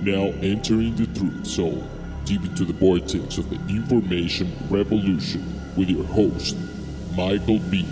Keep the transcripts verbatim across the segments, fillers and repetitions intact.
now entering the truth zone, deep into the vortex of the information revolution with your host, Michael B.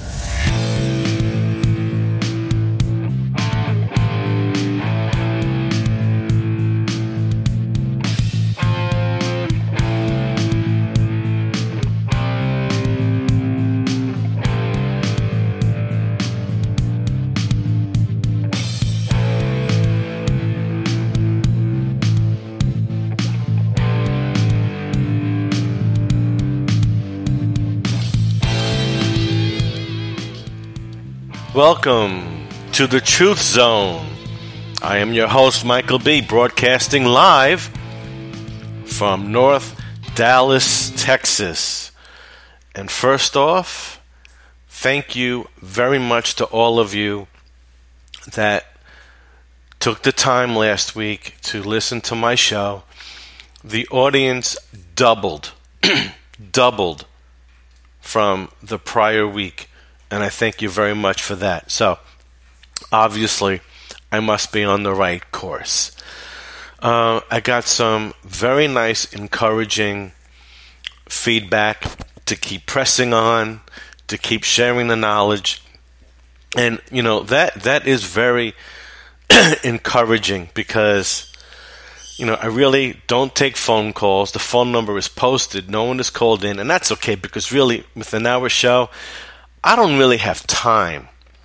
Welcome to the Truth Zone. I am your host, Michael B., broadcasting live from North Dallas, Texas. And first off, thank you very much to all of you that took the time last week to listen to my show. The audience doubled, doubled from the prior week. And I thank you very much for that. So, obviously, I must be on the right course. Uh, I got some very nice, encouraging feedback to keep pressing on, to keep sharing the knowledge. And, you know, that that is very encouraging because, you know, I really don't take phone calls. The phone number is posted. No one is called in. And that's okay because really, with an hour show, I don't really have time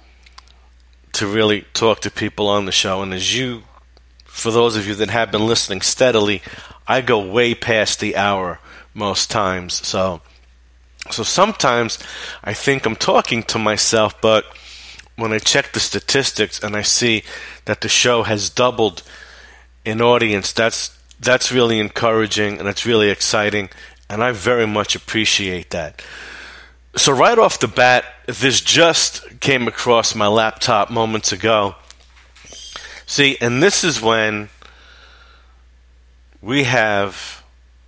to really talk to people on the show. And as you, for those of you that have been listening steadily, I go way past the hour most times. So, so sometimes I think I'm talking to myself, but when I check the statistics and I see that the show has doubled in audience, that's that's really encouraging and it's really exciting, and I very much appreciate that. So right off the bat, this just came across my laptop moments ago. See, and this is when we have,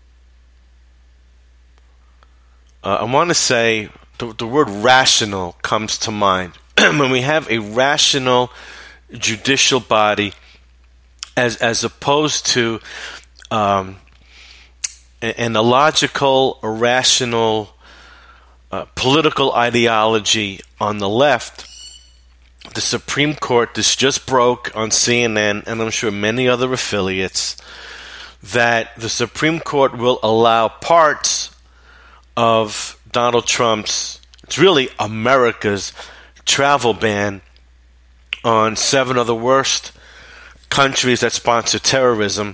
uh, I want to say, the, the word rational comes to mind. When we have a rational judicial body as, as opposed to um, an illogical, irrational Uh, political ideology on the left. The Supreme Court, this just broke on C N N, and I'm sure many other affiliates, that the Supreme Court will allow parts of Donald Trump's, it's really America's, travel ban on seven of the worst countries that sponsor terrorism.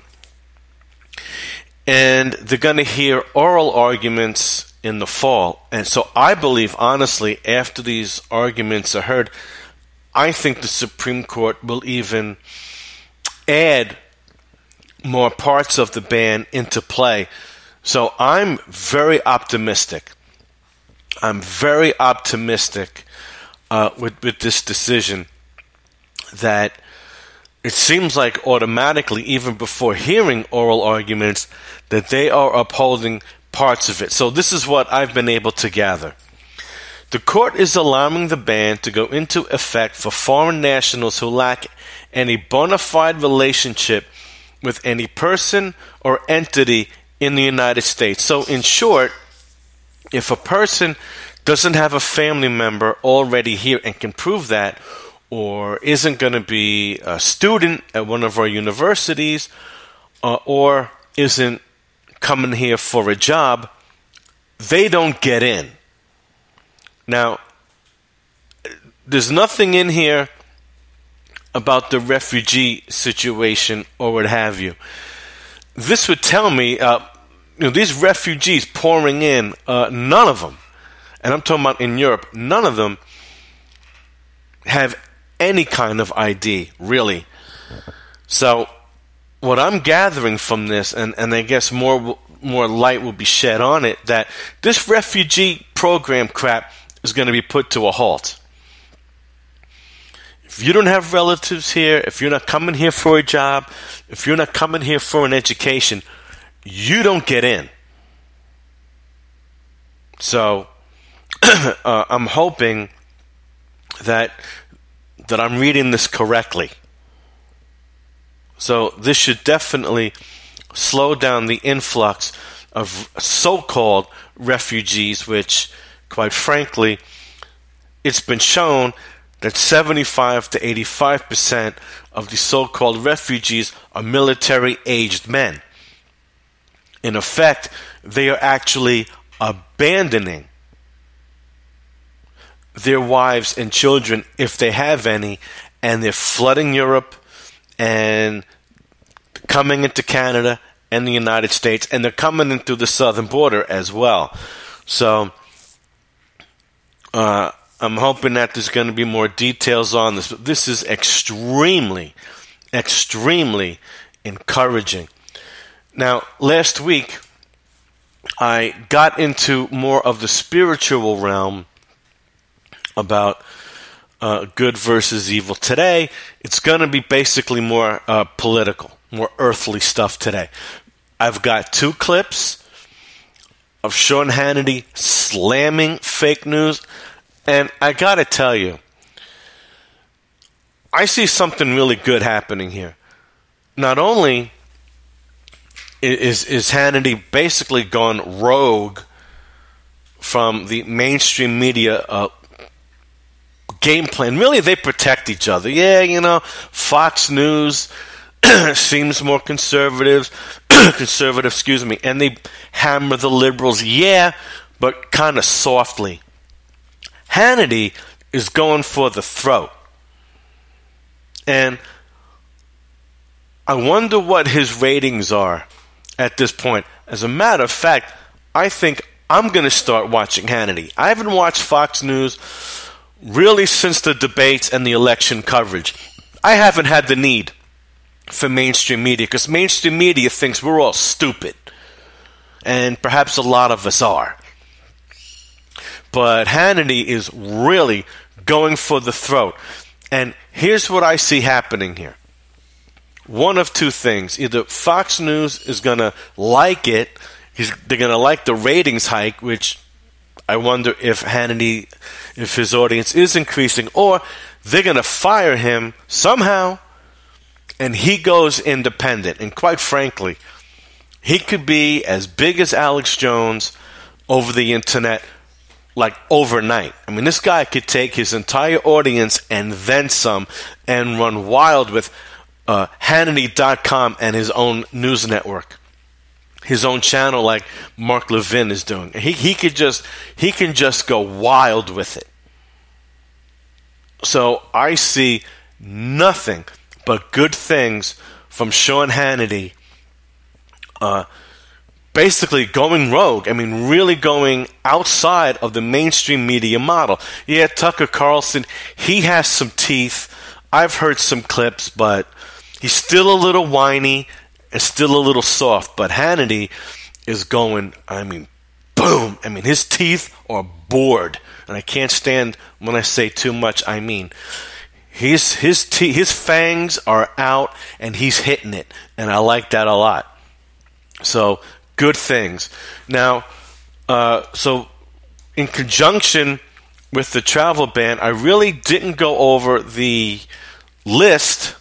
And they're going to hear oral arguments in the fall. And so I believe, honestly, after these arguments are heard, I think the Supreme Court will even add more parts of the ban into play. So I'm very optimistic. I'm very optimistic uh, with, with this decision that it seems like automatically, even before hearing oral arguments, that they are upholding parts of it. So this is what I've been able to gather. The court is allowing the ban to go into effect for foreign nationals who lack any bona fide relationship with any person or entity in the United States. So in short, if a person doesn't have a family member already here and can prove that, or isn't going to be a student at one of our universities, uh, or isn't coming here for a job, they don't get in. Now, there's nothing in here about the refugee situation or what have you. This would tell me, uh, you know, these refugees pouring in, uh, none of them, and I'm talking about in Europe, none of them have any kind of I D, really. So what I'm gathering from this, and, and I guess more more light will be shed on it, that this refugee program crap is going to be put to a halt. If you don't have relatives here, if you're not coming here for a job, if you're not coming here for an education, you don't get in. So uh, I'm hoping that that I'm reading this correctly. So this should definitely slow down the influx of so-called refugees, which, quite frankly, it's been shown that seventy-five to eighty-five percent of the so-called refugees are military-aged men. In effect, they are actually abandoning their wives and children, if they have any, and they're flooding Europe and coming into Canada and the United States, and they're coming in through the southern border as well. So uh, I'm hoping that there's going to be more details on this, but this is extremely, extremely encouraging. Now, last week, I got into more of the spiritual realm about uh, good versus evil. Today, it's going to be basically more uh, political, more earthly stuff today. I've got two clips of Sean Hannity slamming fake news, and I got to tell you, I see something really good happening here. Not only is, is Hannity basically gone rogue from the mainstream media uh, game plan. Really, they protect each other. Yeah, you know, Fox News seems more conservative, conservative, excuse me, and they hammer the liberals. Yeah, but kind of softly. Hannity is going for the throat. And I wonder what his ratings are at this point. As a matter of fact, I think I'm going to start watching Hannity. I haven't watched Fox News really since the debates and the election coverage. I haven't had the need for mainstream media because mainstream media thinks we're all stupid. And perhaps a lot of us are. But Hannity is really going for the throat. And here's what I see happening here. One of two things. Either Fox News is going to like it, he's, they're going to like the ratings hike, which I wonder if Hannity, if his audience is increasing, or they're going to fire him somehow, and he goes independent. And quite frankly, he could be as big as Alex Jones over the internet, like overnight. I mean, this guy could take his entire audience and then some and run wild with uh, Hannity dot com and his own news network, his own channel, like Mark Levin is doing. He he could just he can just go wild with it. So I see nothing but good things from Sean Hannity. Uh, basically going rogue. I mean, really going outside of the mainstream media model. Yeah, Tucker Carlson, he has some teeth. I've heard some clips, but he's still a little whiny and still a little soft. But Hannity is going, I mean, boom. I mean, his teeth are bored. And I can't stand when I say too much, I mean. His, his, te- his fangs are out and he's hitting it. And I like that a lot. So, good things. Now, uh, so in conjunction with the travel ban, I really didn't go over the list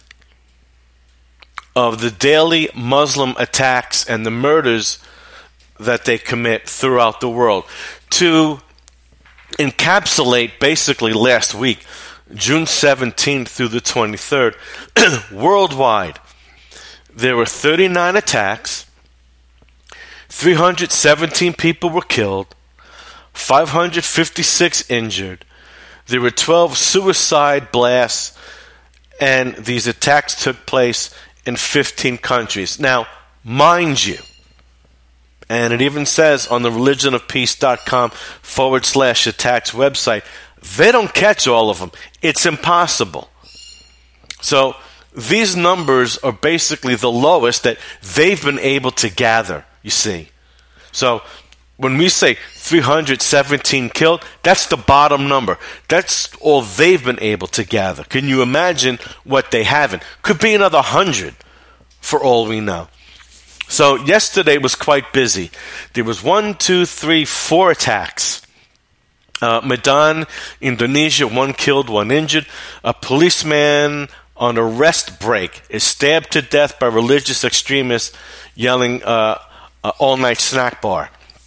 of the daily Muslim attacks and the murders that they commit throughout the world. To encapsulate basically last week, June seventeenth through the twenty-third, worldwide, there were thirty-nine attacks, three hundred seventeen people were killed, five hundred fifty-six injured. There were twelve suicide blasts, and these attacks took place in fifteen countries. Now, mind you, and it even says on the religionofpeace.com forward slash attacks website, they don't catch all of them. It's impossible. So, these numbers are basically the lowest that they've been able to gather. You see, so when we say three hundred seventeen killed, that's the bottom number. That's all they've been able to gather. Can you imagine what they haven't? Could be another hundred for all we know. So yesterday was quite busy. There was one, two, three, four attacks. Uh, Medan, Indonesia, one killed, one injured. A policeman on a rest break is stabbed to death by religious extremists yelling uh, uh, all-night snack bar.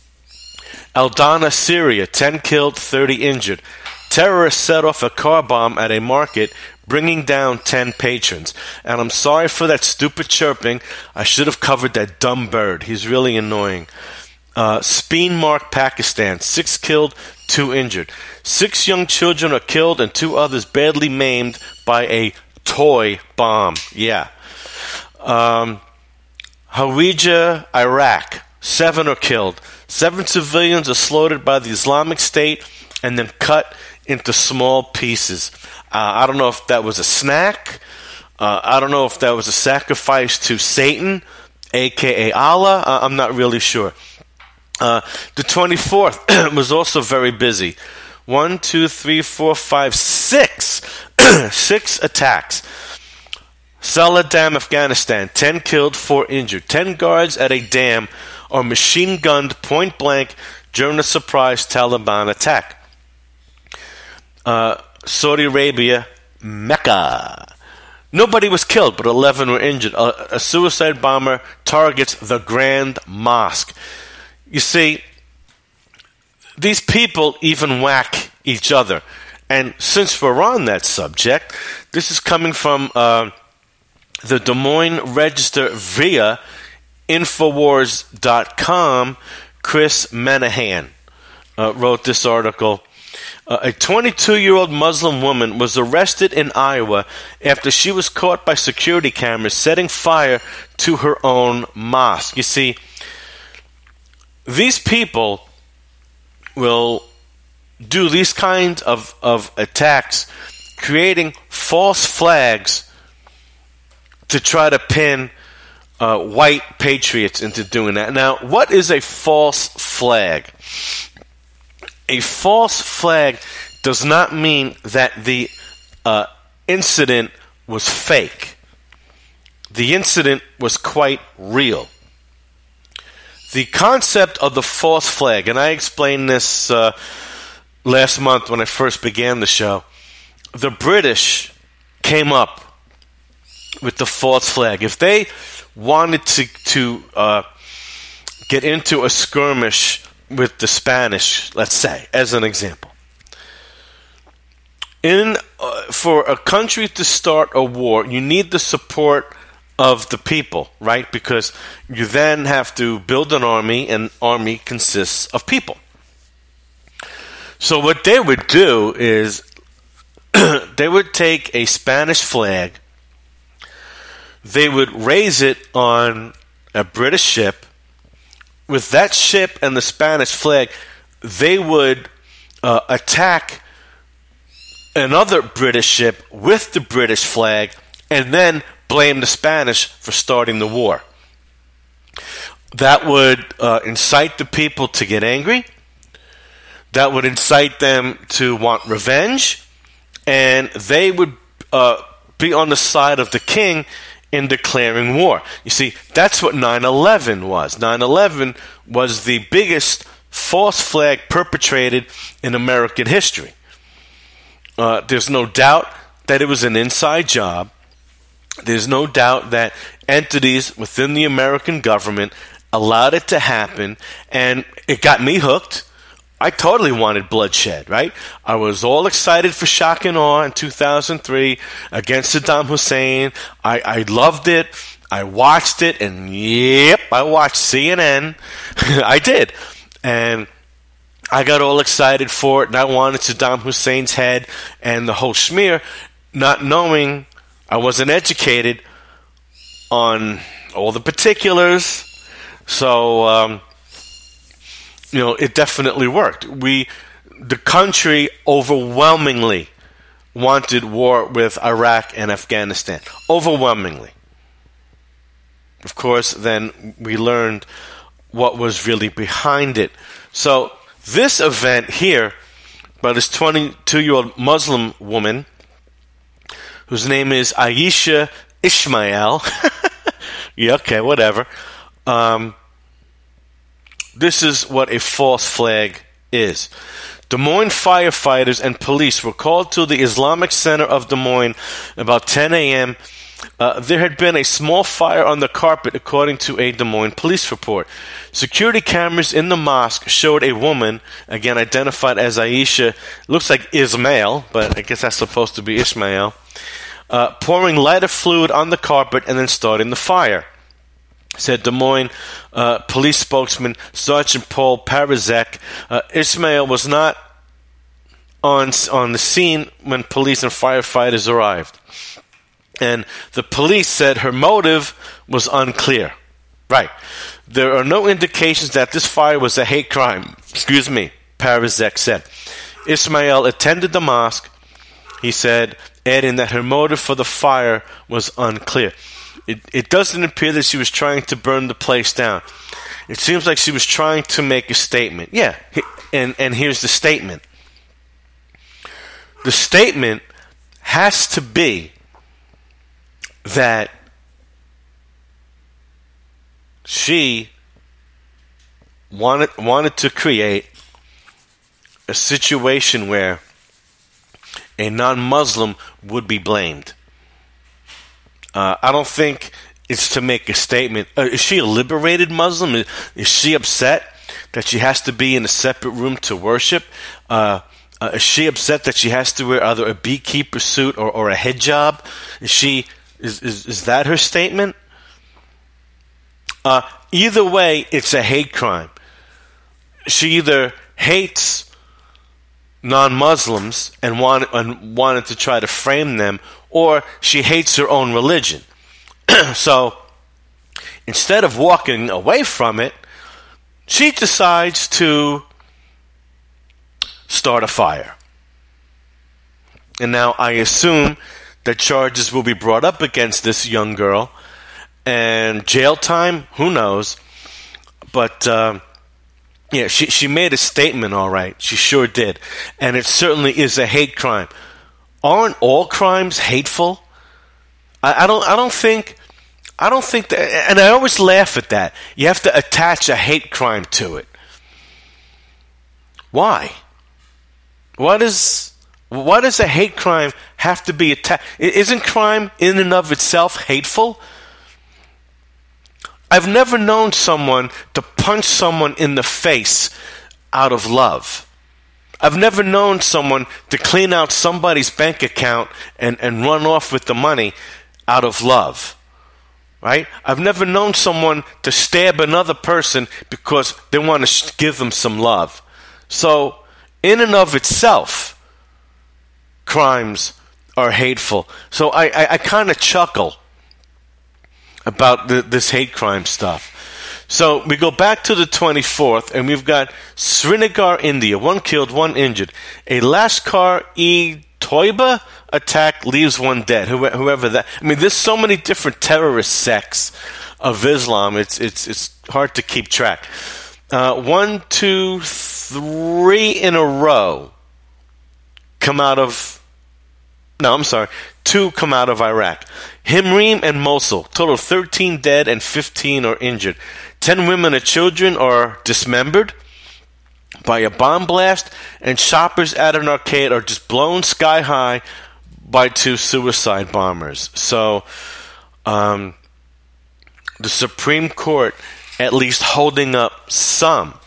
Aldana, Syria, ten killed, thirty injured. Terrorists set off a car bomb at a market, bringing down ten patrons. And I'm sorry for that stupid chirping. I should have covered that dumb bird. He's really annoying. Uh, Speen-Mark, Pakistan, six killed, two injured. Six young children are killed and two others badly maimed by a toy bomb. Yeah. Um, Hawija, Iraq, seven are killed. Seven civilians are slaughtered by the Islamic State and then cut into small pieces. Uh, I don't know if that was a snack. Uh, I don't know if that was a sacrifice to Satan, a k a. Allah. Uh, I'm not really sure. Uh, the twenty-fourth was also very busy. One, two, three, four, five, six. Six attacks. Salah Dam, Afghanistan. Ten killed, four injured. Ten guards at a dam are machine-gunned point-blank during a surprise Taliban attack. Uh, Saudi Arabia, Mecca. Nobody was killed, but eleven were injured. A, a suicide bomber targets the Grand Mosque. You see, these people even whack each other. And since we're on that subject, this is coming from uh, the Des Moines Register via Infowars dot com. Chris Menahan uh, wrote this article. Uh, a twenty-two-year-old Muslim woman was arrested in Iowa after she was caught by security cameras setting fire to her own mosque. You see, these people will do these kinds of, of attacks, creating false flags to try to pin uh, white patriots into doing that. Now, what is a false flag? A false flag does not mean that the uh, incident was fake. The incident was quite real. The concept of the false flag, and I explained this uh, last month when I first began the show, the British came up with the false flag. If they wanted to, to uh, get into a skirmish with the Spanish, let's say, as an example, in uh, for a country to start a war, you need the support of the people, right? Because you then have to build an army, and army consists of people. So what they would do is they would take a Spanish flag, they would raise it on a British ship. With that ship and the Spanish flag, they would uh, attack another British ship with the British flag and then blame the Spanish for starting the war. That would uh, incite the people to get angry. That would incite them to want revenge. And they would uh, be on the side of the king in declaring war. You see, that's what nine eleven was. nine eleven was the biggest false flag perpetrated in American history. Uh, there's no doubt that it was an inside job. There's no doubt that entities within the American government allowed it to happen, and it got me hooked. I totally wanted bloodshed, right? I was all excited for shock and awe in two thousand three against Saddam Hussein. I, I loved it. I watched it, and yep, I watched C N N. I did. And I got all excited for it, and I wanted Saddam Hussein's head and the whole schmear, not knowing I wasn't educated on all the particulars. So, um, you know, it definitely worked. We, the country overwhelmingly wanted war with Iraq and Afghanistan. Overwhelmingly. Of course, then we learned what was really behind it. So, this event here by this twenty-two-year-old Muslim woman, whose name is Aisha Ismail. Yeah, okay, whatever. Um, this is what a false flag is. Des Moines firefighters and police were called to the Islamic Center of Des Moines about ten a.m. Uh, there had been a small fire on the carpet, according to a Des Moines police report. Security cameras in the mosque showed a woman, again identified as Aisha, looks like Ismail, but I guess that's supposed to be Ishmael, uh, pouring lighter fluid on the carpet and then starting the fire. Said Des Moines uh, police spokesman Sergeant Paul Parizek. Uh, Ismail was not on on the scene when police and firefighters arrived. And the police said her motive was unclear. Right. There are no indications that this fire was a hate crime. Excuse me, Parizek said. Ismail attended the mosque, he said, adding that her motive for the fire was unclear. It, it doesn't appear that she was trying to burn the place down. It seems like she was trying to make a statement. Yeah, and, and here's the statement. The statement has to be that she wanted wanted to create a situation where a non-Muslim would be blamed. Uh, I don't think it's to make a statement. Uh, is she a liberated Muslim? Is, is she upset that she has to be in a separate room to worship? Uh, uh, is she upset that she has to wear either a beekeeper suit or, or a hijab? Is she is, is is that her statement? Uh, either way, it's a hate crime. She either hates non-Muslims and, want, and wanted to try to frame them, or she hates her own religion. So instead of walking away from it, she decides to start a fire. And now I assume that charges will be brought up against this young girl, and jail time, who knows. But uh, yeah, she, she made a statement, all right. She sure did. And it certainly is a hate crime. Aren't all crimes hateful? I, I don't. I don't think. I don't think that. And I always laugh at that. You have to attach a hate crime to it. Why? What is? Why does a hate crime have to be attached? Isn't crime in and of itself hateful? I've never known someone to punch someone in the face out of love. I've never known someone to clean out somebody's bank account and, and run off with the money out of love. Right? I've never known someone to stab another person because they want to sh- give them some love. So, in and of itself, crimes are hateful. So I, I, I kind of chuckle about the, this hate crime stuff. So we go back to the twenty-fourth, and we've got Srinagar, India. One killed, one injured. A Lashkar-e-Toiba attack leaves one dead. Whoever that. I mean, there's so many different terrorist sects of Islam. It's it's it's hard to keep track. Uh, one, two, three in a row come out of. No, I'm sorry. Two come out of Iraq. Himrim and Mosul. Total thirteen dead and fifteen are injured. Ten women and children are dismembered by a bomb blast, and shoppers at an arcade are just blown sky high by two suicide bombers. So, um, the Supreme Court at least holding up some,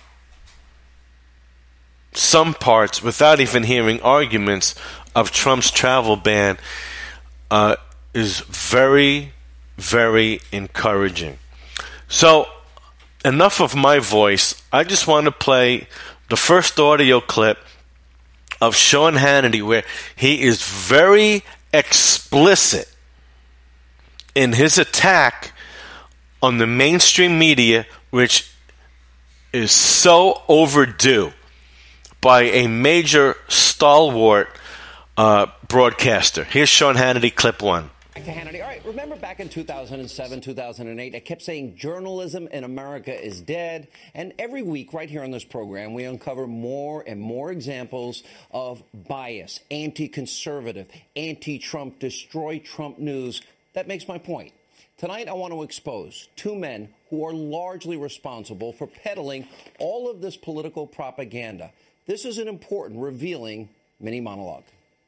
some parts without even hearing arguments of Trump's travel ban uh, is very, very encouraging. So, enough of my voice. I just want to play the first audio clip of Sean Hannity where he is very explicit in his attack on the mainstream media, which is so overdue by a major stalwart uh, broadcaster. Here's Sean Hannity, clip one. Back to Hannity. All right, remember back in two thousand seven, two thousand eight, I kept saying journalism in America is dead. And every week right here on this program, we uncover more and more examples of bias, anti-conservative, anti-Trump, destroy Trump news. That makes my point. Tonight, I want to expose two men who are largely responsible for peddling all of this political propaganda. This is an important, revealing mini monologue.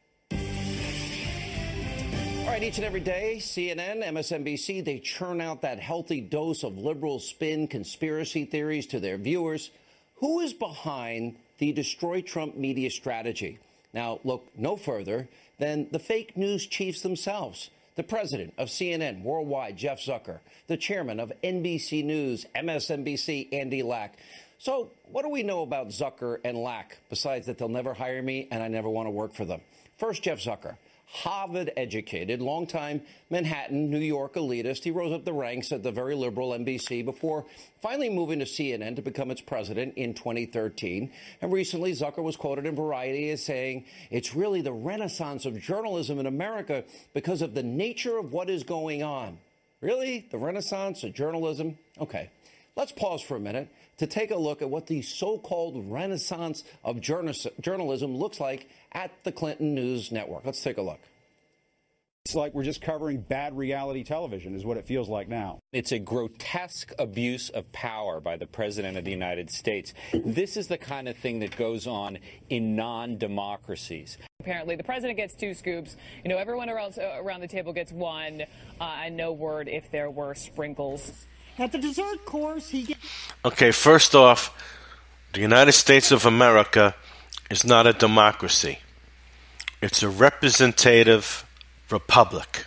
All right, each and every day, C N N, M S N B C, they churn out that healthy dose of liberal spin conspiracy theories to their viewers. Who is behind the Destroy Trump media strategy? Now, look no further than the fake news chiefs themselves. The president of C N N Worldwide, Jeff Zucker, the chairman of N B C News, M S N B C, Andy Lack. So what do we know about Zucker and Lack, besides that they'll never hire me and I never want to work for them? First, Jeff Zucker. Harvard-educated, longtime Manhattan, New York elitist. He rose up the ranks at the very liberal N B C before finally moving to C N N to become its president in twenty thirteen. And recently, Zucker was quoted in Variety as saying, it's really the renaissance of journalism in America because of the nature of what is going on. Really? The renaissance of journalism? Okay. Let's pause for a minute to take a look at what the so-called renaissance of journalism looks like at the Clinton News Network. Let's take a look. It's like we're just covering bad reality television is what it feels like now. It's a grotesque abuse of power by the President of the United States. This is the kind of thing that goes on in non-democracies. Apparently, the president gets two scoops. You know, everyone around, uh, around the table gets one, uh, and no word if there were sprinkles. At the dessert course, he gets... Okay, first off, the United States of America is not a democracy. It's a representative republic.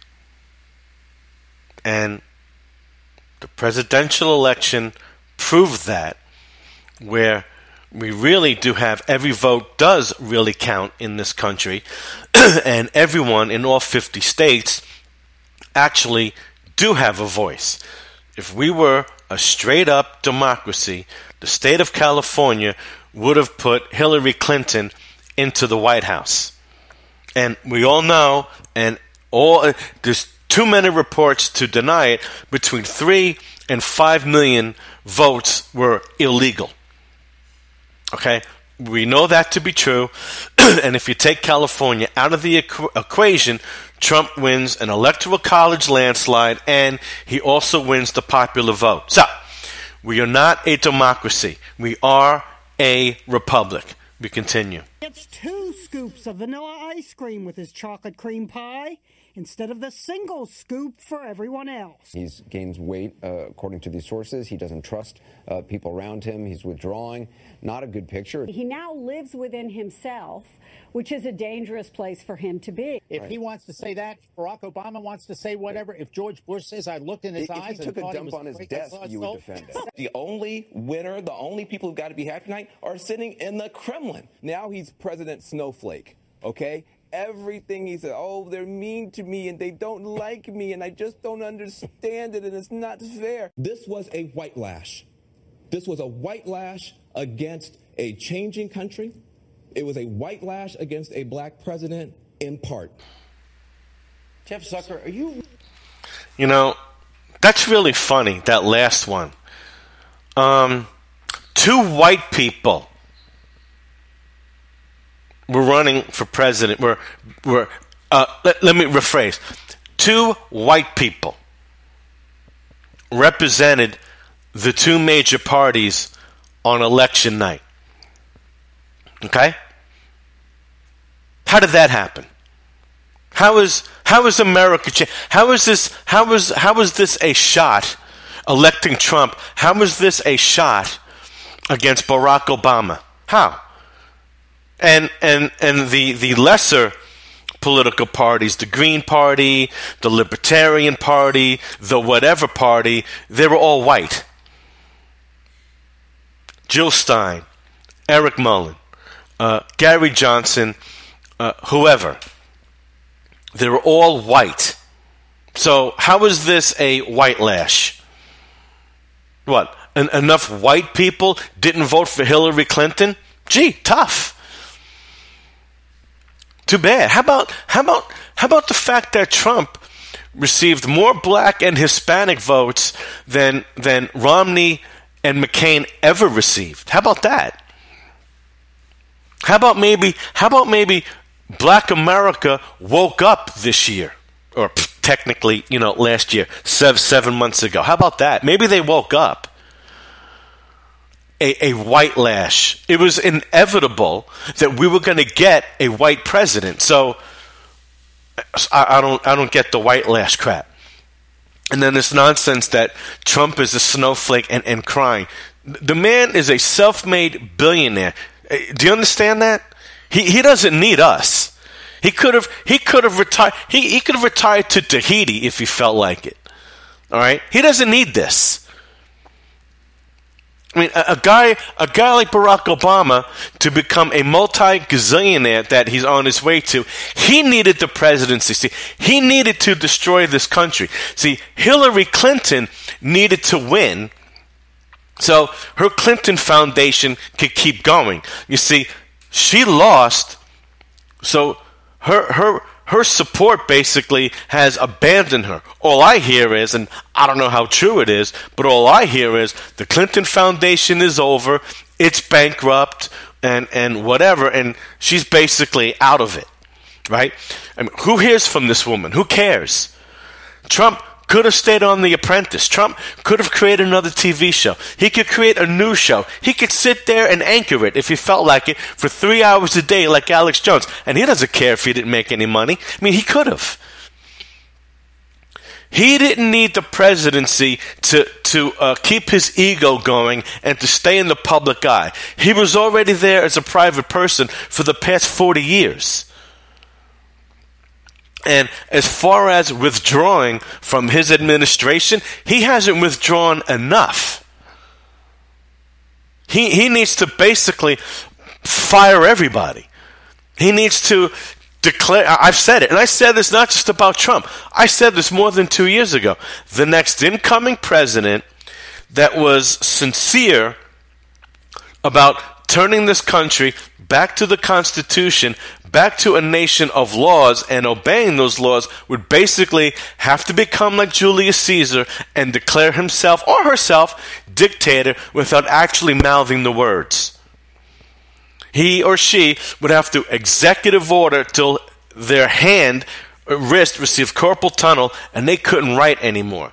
And the presidential election proved that, where we really do have every vote does really count in this country, and everyone in all fifty states actually do have a voice. If we were a straight-up democracy, the state of California would have put Hillary Clinton into the White House. And we all know, and all there's too many reports to deny it, between three and five million votes were illegal. Okay? We know that to be true. And if you take California out of the equ- equation, Trump wins an electoral college landslide, and he also wins the popular vote. So, we are not a democracy. We are a republic. We continue. Gets two scoops of vanilla ice cream with his chocolate cream pie instead of the single scoop for everyone else. He's gains weight, uh, according to these sources. He doesn't trust uh, people around him. He's withdrawing. Not a good picture. He now lives within himself, which is a dangerous place for him to be. If right. he wants to say that, Barack Obama wants to say whatever. If George Bush says, I looked in his if eyes he took and a dump on his desk, you would defend it. The only winner, the only people who've got to be happy tonight are sitting in the Kremlin. Now he's President Snowflake, okay? Everything he said, oh, they're mean to me and they don't like me and I just don't understand it and it's not fair. This was a white lash. This was a white lash against a changing country. It was a white lash against a black president in part. Jeff Zucker, are you... You know, that's really funny, that last one. Um, two white people were running for president. We're, we're, uh, let, let me rephrase. Two white people represented the two major parties on election night. Okay? How did that happen? How is how is America cha- how is this how is how is this a shot electing Trump? How is this a shot against Barack Obama? How? And and and the, the lesser political parties, the Green Party, the Libertarian Party, the whatever party, they were all white. Jill Stein, Eric Mullen, uh, Gary Johnson, uh, whoever. They were all white. So how is this a white lash? What? En- enough white people didn't vote for Hillary Clinton? Gee, tough. Too bad. How about how about how about the fact that Trump received more black and Hispanic votes than than Romney and McCain ever received? How about that? How about maybe how about maybe Black America woke up this year, or pff, technically, you know, last year, seven, seven months ago. How about that? Maybe they woke up. a, a white lash. It was inevitable that we were going to get a white president. So I, I don't I don't get the white lash crap. And then this nonsense that Trump is a snowflake and, and crying. The man is a self-made billionaire. Do you understand that? He he doesn't need us. He could have he could have retired he, he could have retired to Tahiti if he felt like it. All right? He doesn't need this. I mean, a, a guy a guy like Barack Obama, to become a multi-gazillionaire that he's on his way to, he needed the presidency. See, he needed to destroy this country. See, Hillary Clinton needed to win so her Clinton Foundation could keep going. You see, she lost, so her her her support basically has abandoned her. All I hear is, and I don't know how true it is, but all I hear is the Clinton Foundation is over, it's bankrupt, and, and whatever, and she's basically out of it, right? I mean, who hears from this woman? Who cares? Trump could have stayed on The Apprentice. Trump could have created another T V show. He could create a news show. He could sit there and anchor it if he felt like it for three hours a day like Alex Jones. And he doesn't care if he didn't make any money. I mean, he could have. He didn't need the presidency to, to uh, keep his ego going and to stay in the public eye. He was already there as a private person for the past forty years. And as far as withdrawing from his administration, he hasn't withdrawn enough. He he needs to basically fire everybody. He needs to declare, I've said it, and I said this not just about Trump. I said this more than two years ago. The next incoming president that was sincere about turning this country back to the Constitution, back to a nation of laws, and obeying those laws would basically have to become like Julius Caesar and declare himself or herself dictator without actually mouthing the words. He or she would have to executive order till their hand or wrist received carpal tunnel and they couldn't write anymore.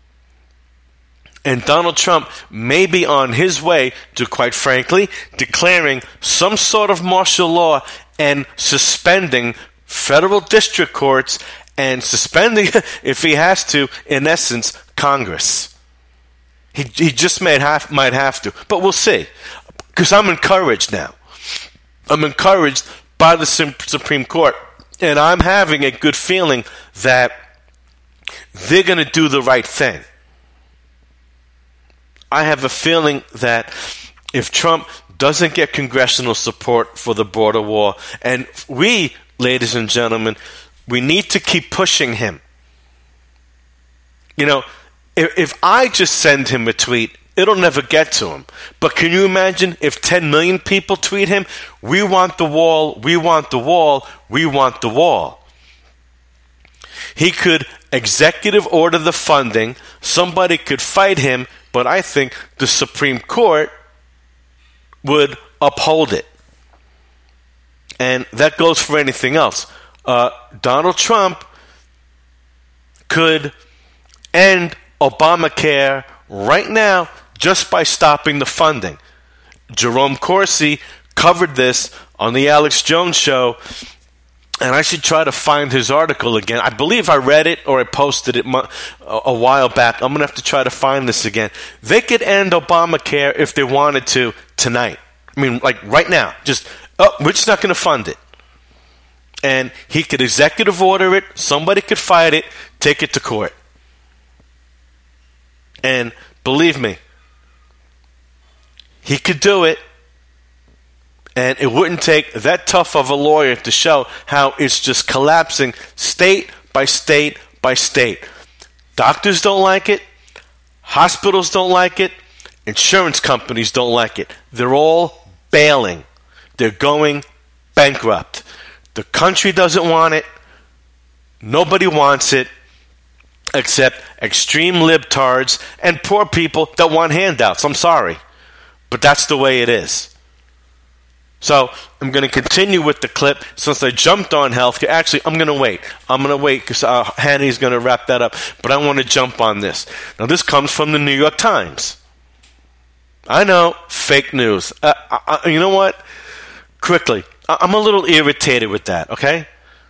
And Donald Trump may be on his way to, quite frankly, declaring some sort of martial law and suspending federal district courts and suspending, if he has to, in essence, Congress. He he just might have, might have to. But we'll see. Because I'm encouraged now. I'm encouraged by the Supreme Court. And I'm having a good feeling that they're going to do the right thing. I have a feeling that if Trump doesn't get congressional support for the border wall, and we, ladies and gentlemen, we need to keep pushing him. You know, if, if I just send him a tweet, it'll never get to him. But can you imagine if ten million people tweet him, we want the wall, we want the wall, we want the wall. He could executive order the funding, somebody could fight him, but I think the Supreme Court would uphold it. And that goes for anything else. Uh, Donald Trump could end Obamacare right now just by stopping the funding. Jerome Corsi covered this on the Alex Jones show, and I should try to find his article again. I believe I read it or I posted it a while back. I'm going to have to try to find this again. They could end Obamacare if they wanted to tonight. I mean, like right now. Just, oh, we're just not going to fund it. And he could executive order it. Somebody could fight it, take it to court. And believe me, he could do it. And it wouldn't take that tough of a lawyer to show how it's just collapsing state by state by state. Doctors don't like it. Hospitals don't like it. Insurance companies don't like it. They're all bailing. They're going bankrupt. The country doesn't want it. Nobody wants it except extreme libtards and poor people that want handouts. I'm sorry. But that's the way it is. So I'm going to continue with the clip since I jumped on healthcare. Actually, I'm going to wait. I'm going to wait because uh, Hanny's going to wrap that up. But I want to jump on this. Now, this comes from the New York Times. I know, fake news. Uh, I, I, you know what? Quickly, I, I'm a little irritated with that, okay?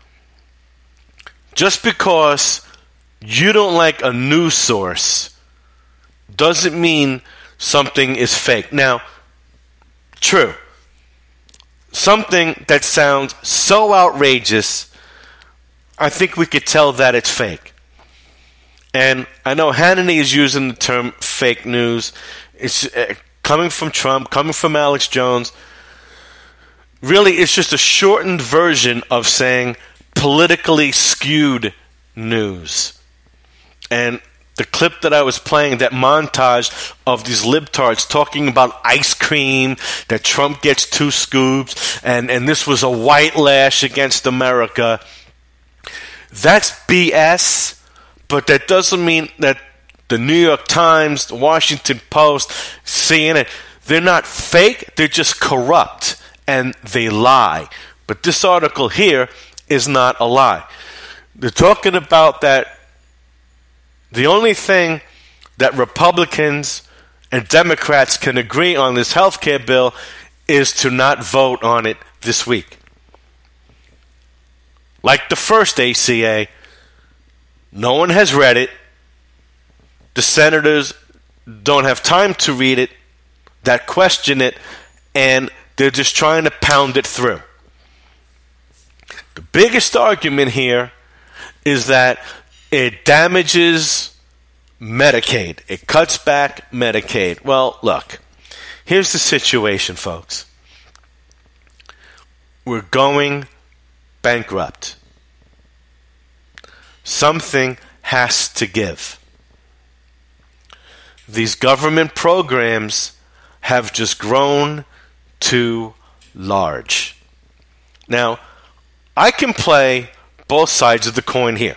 Just because you don't like a news source doesn't mean something is fake. Now, true. Something that sounds so outrageous, I think we could tell that it's fake. And I know Hannity is using the term fake news. It's uh, coming from Trump, coming from Alex Jones. Really, it's just a shortened version of saying politically skewed news. And the clip that I was playing, that montage of these libtards talking about ice cream, that Trump gets two scoops, and, and this was a white lash against America. That's B S, but that doesn't mean that the New York Times, the Washington Post, C N N, they're not fake, they're just corrupt, and they lie. But this article here is not a lie. They're talking about that the only thing that Republicans and Democrats can agree on this health care bill is to not vote on it this week. Like the first A C A, no one has read it. The senators don't have time to read it, that question it, and they're just trying to pound it through. The biggest argument here is that it damages Medicaid. It cuts back Medicaid. Well, look, here's the situation, folks. We're going bankrupt. Something has to give. These government programs have just grown too large. Now, I can play both sides of the coin here.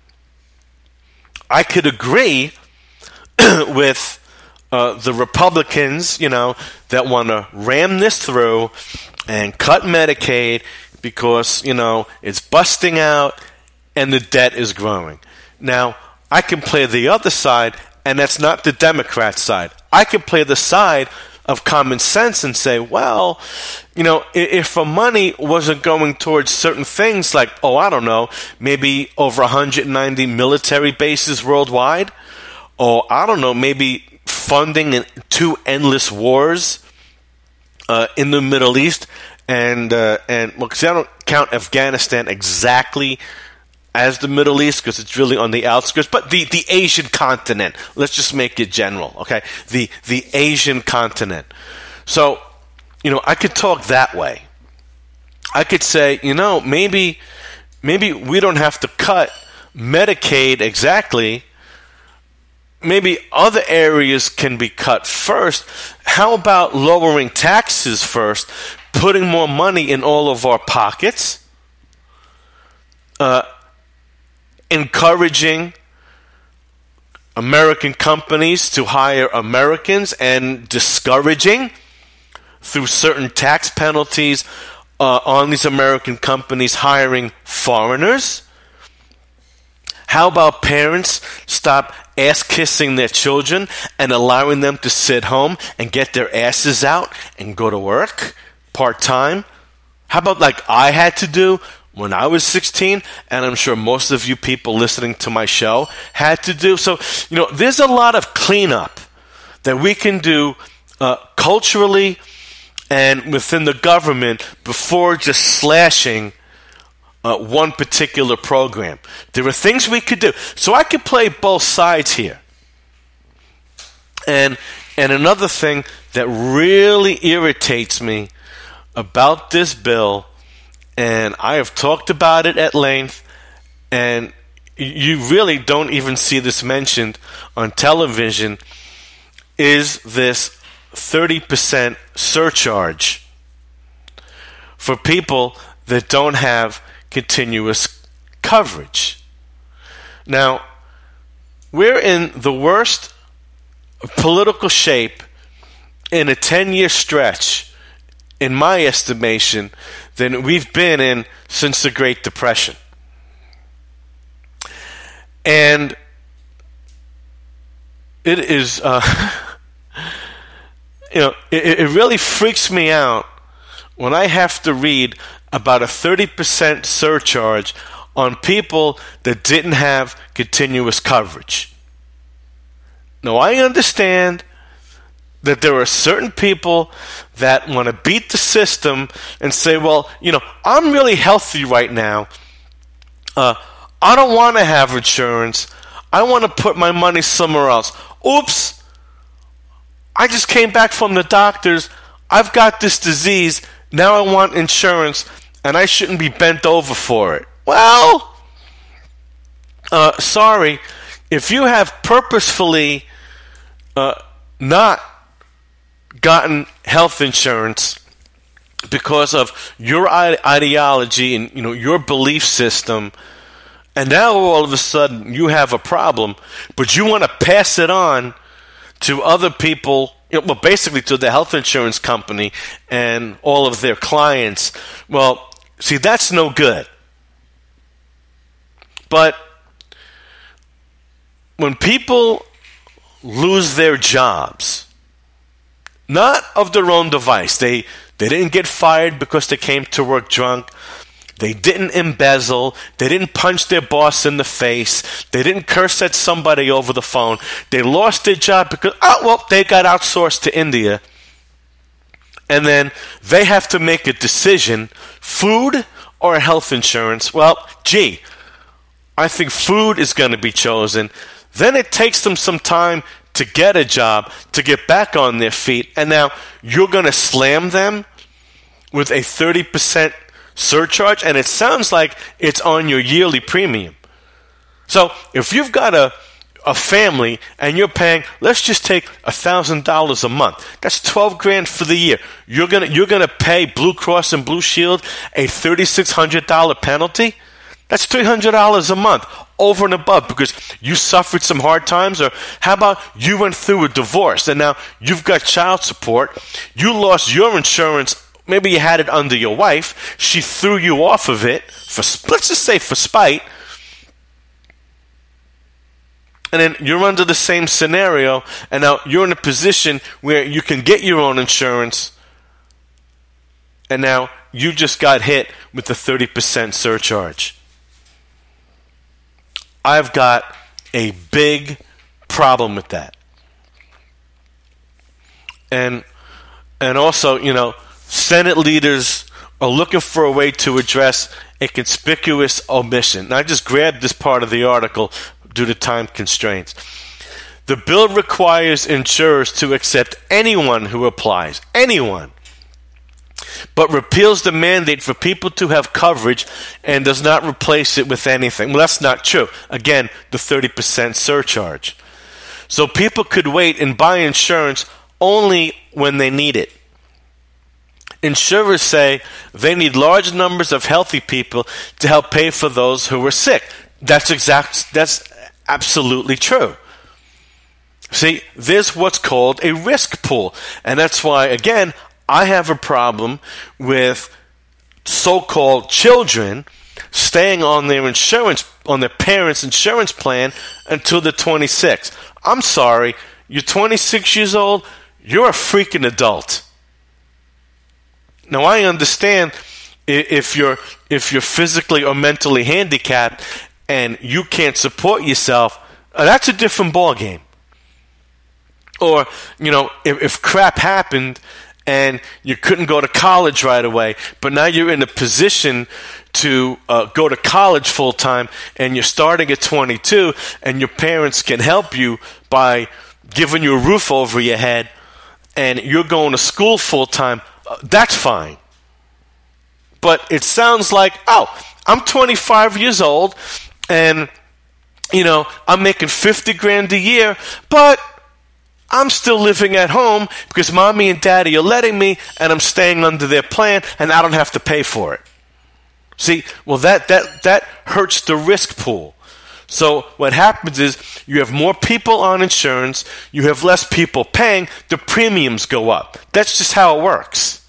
I could agree with uh, the Republicans, you know, that want to ram this through and cut Medicaid because, you know, it's busting out and the debt is growing. Now, I can play the other side, and that's not the Democrat side. I can play the side of common sense and say, well, you know, if the money wasn't going towards certain things like, oh, I don't know, maybe over one hundred ninety military bases worldwide, or I don't know, maybe funding two endless wars uh, in the Middle East, and uh, and well, because I don't count Afghanistan exactly as the Middle East, because it's really on the outskirts, but the, the Asian continent. Let's just make it general, okay? The the Asian continent. So, you know, I could talk that way. I could say, you know, maybe maybe we don't have to cut Medicaid exactly. Maybe other areas can be cut first. How about lowering taxes first, putting more money in all of our pockets, uh, encouraging American companies to hire Americans, and discouraging through certain tax penalties uh, on these American companies hiring foreigners? How about parents stop ass-kissing their children and allowing them to sit home and get their asses out and go to work part-time? How about like I had to do when I was sixteen, and I'm sure most of you people listening to my show had to do? So, you know, there's a lot of cleanup that we can do uh, culturally and within the government before just slashing uh, one particular program. There are things we could do. So I could play both sides here. And and another thing that really irritates me about this bill, and I have talked about it at length, and you really don't even see this mentioned on television, is this thirty percent surcharge for people that don't have continuous coverage. Now, we're in the worst political shape in a ten-year stretch, in my estimation, than we've been in since the Great Depression. And it is, uh, you know, it, it really freaks me out when I have to read about a thirty percent surcharge on people that didn't have continuous coverage. Now, I understand that there are certain people that want to beat the system and say, well, you know, I'm really healthy right now. Uh, I don't want to have insurance. I want to put my money somewhere else. Oops. I just came back from the doctors. I've got this disease. Now I want insurance, and I shouldn't be bent over for it. Well, uh, sorry. If you have purposefully uh, not gotten health insurance because of your ideology and, you know, your belief system, and now all of a sudden you have a problem, but you want to pass it on to other people, you know, well, basically to the health insurance company and all of their clients. Well, see, that's no good. But when people lose their jobs, not of their own device, they, they didn't get fired because they came to work drunk, they didn't embezzle, they didn't punch their boss in the face, they didn't curse at somebody over the phone, they lost their job because, oh, well, they got outsourced to India, and then they have to make a decision, food or health insurance. Well, gee, I think food is going to be chosen. Then it takes them some time to get a job, to get back on their feet, and now you're going to slam them with a thirty percent surcharge, and it sounds like it's on your yearly premium. So if you've got a a family and you're paying, let's just take a thousand dollars a month, that's twelve grand for the year. You're gonna you're gonna pay Blue Cross and Blue Shield a thirty-six hundred dollar penalty. That's three hundred dollars a month over and above because you suffered some hard times. Or how about you went through a divorce and now you've got child support, you lost your insurance. Maybe you had it under your wife. She threw you off of it, for let's just say for spite. And then you're under the same scenario, and now you're in a position where you can get your own insurance, and now you just got hit with the thirty percent surcharge. I've got a big problem with that. And and also, you know, Senate leaders are looking for a way to address a conspicuous omission. And I just grabbed this part of the article due to time constraints. The bill requires insurers to accept anyone who applies, anyone, but repeals the mandate for people to have coverage and does not replace it with anything. Well, that's not true. Again, the thirty percent surcharge. So people could wait and buy insurance only when they need it. Insurers say they need large numbers of healthy people to help pay for those who are sick. That's exact. That's absolutely true. See, there's what's called a risk pool, and that's why, again, I have a problem with so-called children staying on their insurance, on their parents' insurance plan until they're twenty-six. I'm sorry, you're twenty-six years old, you're a freaking adult. Now, I understand if you're if you're physically or mentally handicapped and you can't support yourself, that's a different ballgame. Or, you know, if, if crap happened and you couldn't go to college right away, but now you're in a position to uh, go to college full time and you're starting at twenty-two and your parents can help you by giving you a roof over your head and you're going to school full time, uh, that's fine. But it sounds like, oh, I'm twenty-five years old and, you know, I'm making fifty grand a year, but I'm still living at home because mommy and daddy are letting me and I'm staying under their plan and I don't have to pay for it. See, well, that, that, that hurts the risk pool. So what happens is you have more people on insurance, you have less people paying, the premiums go up. That's just how it works.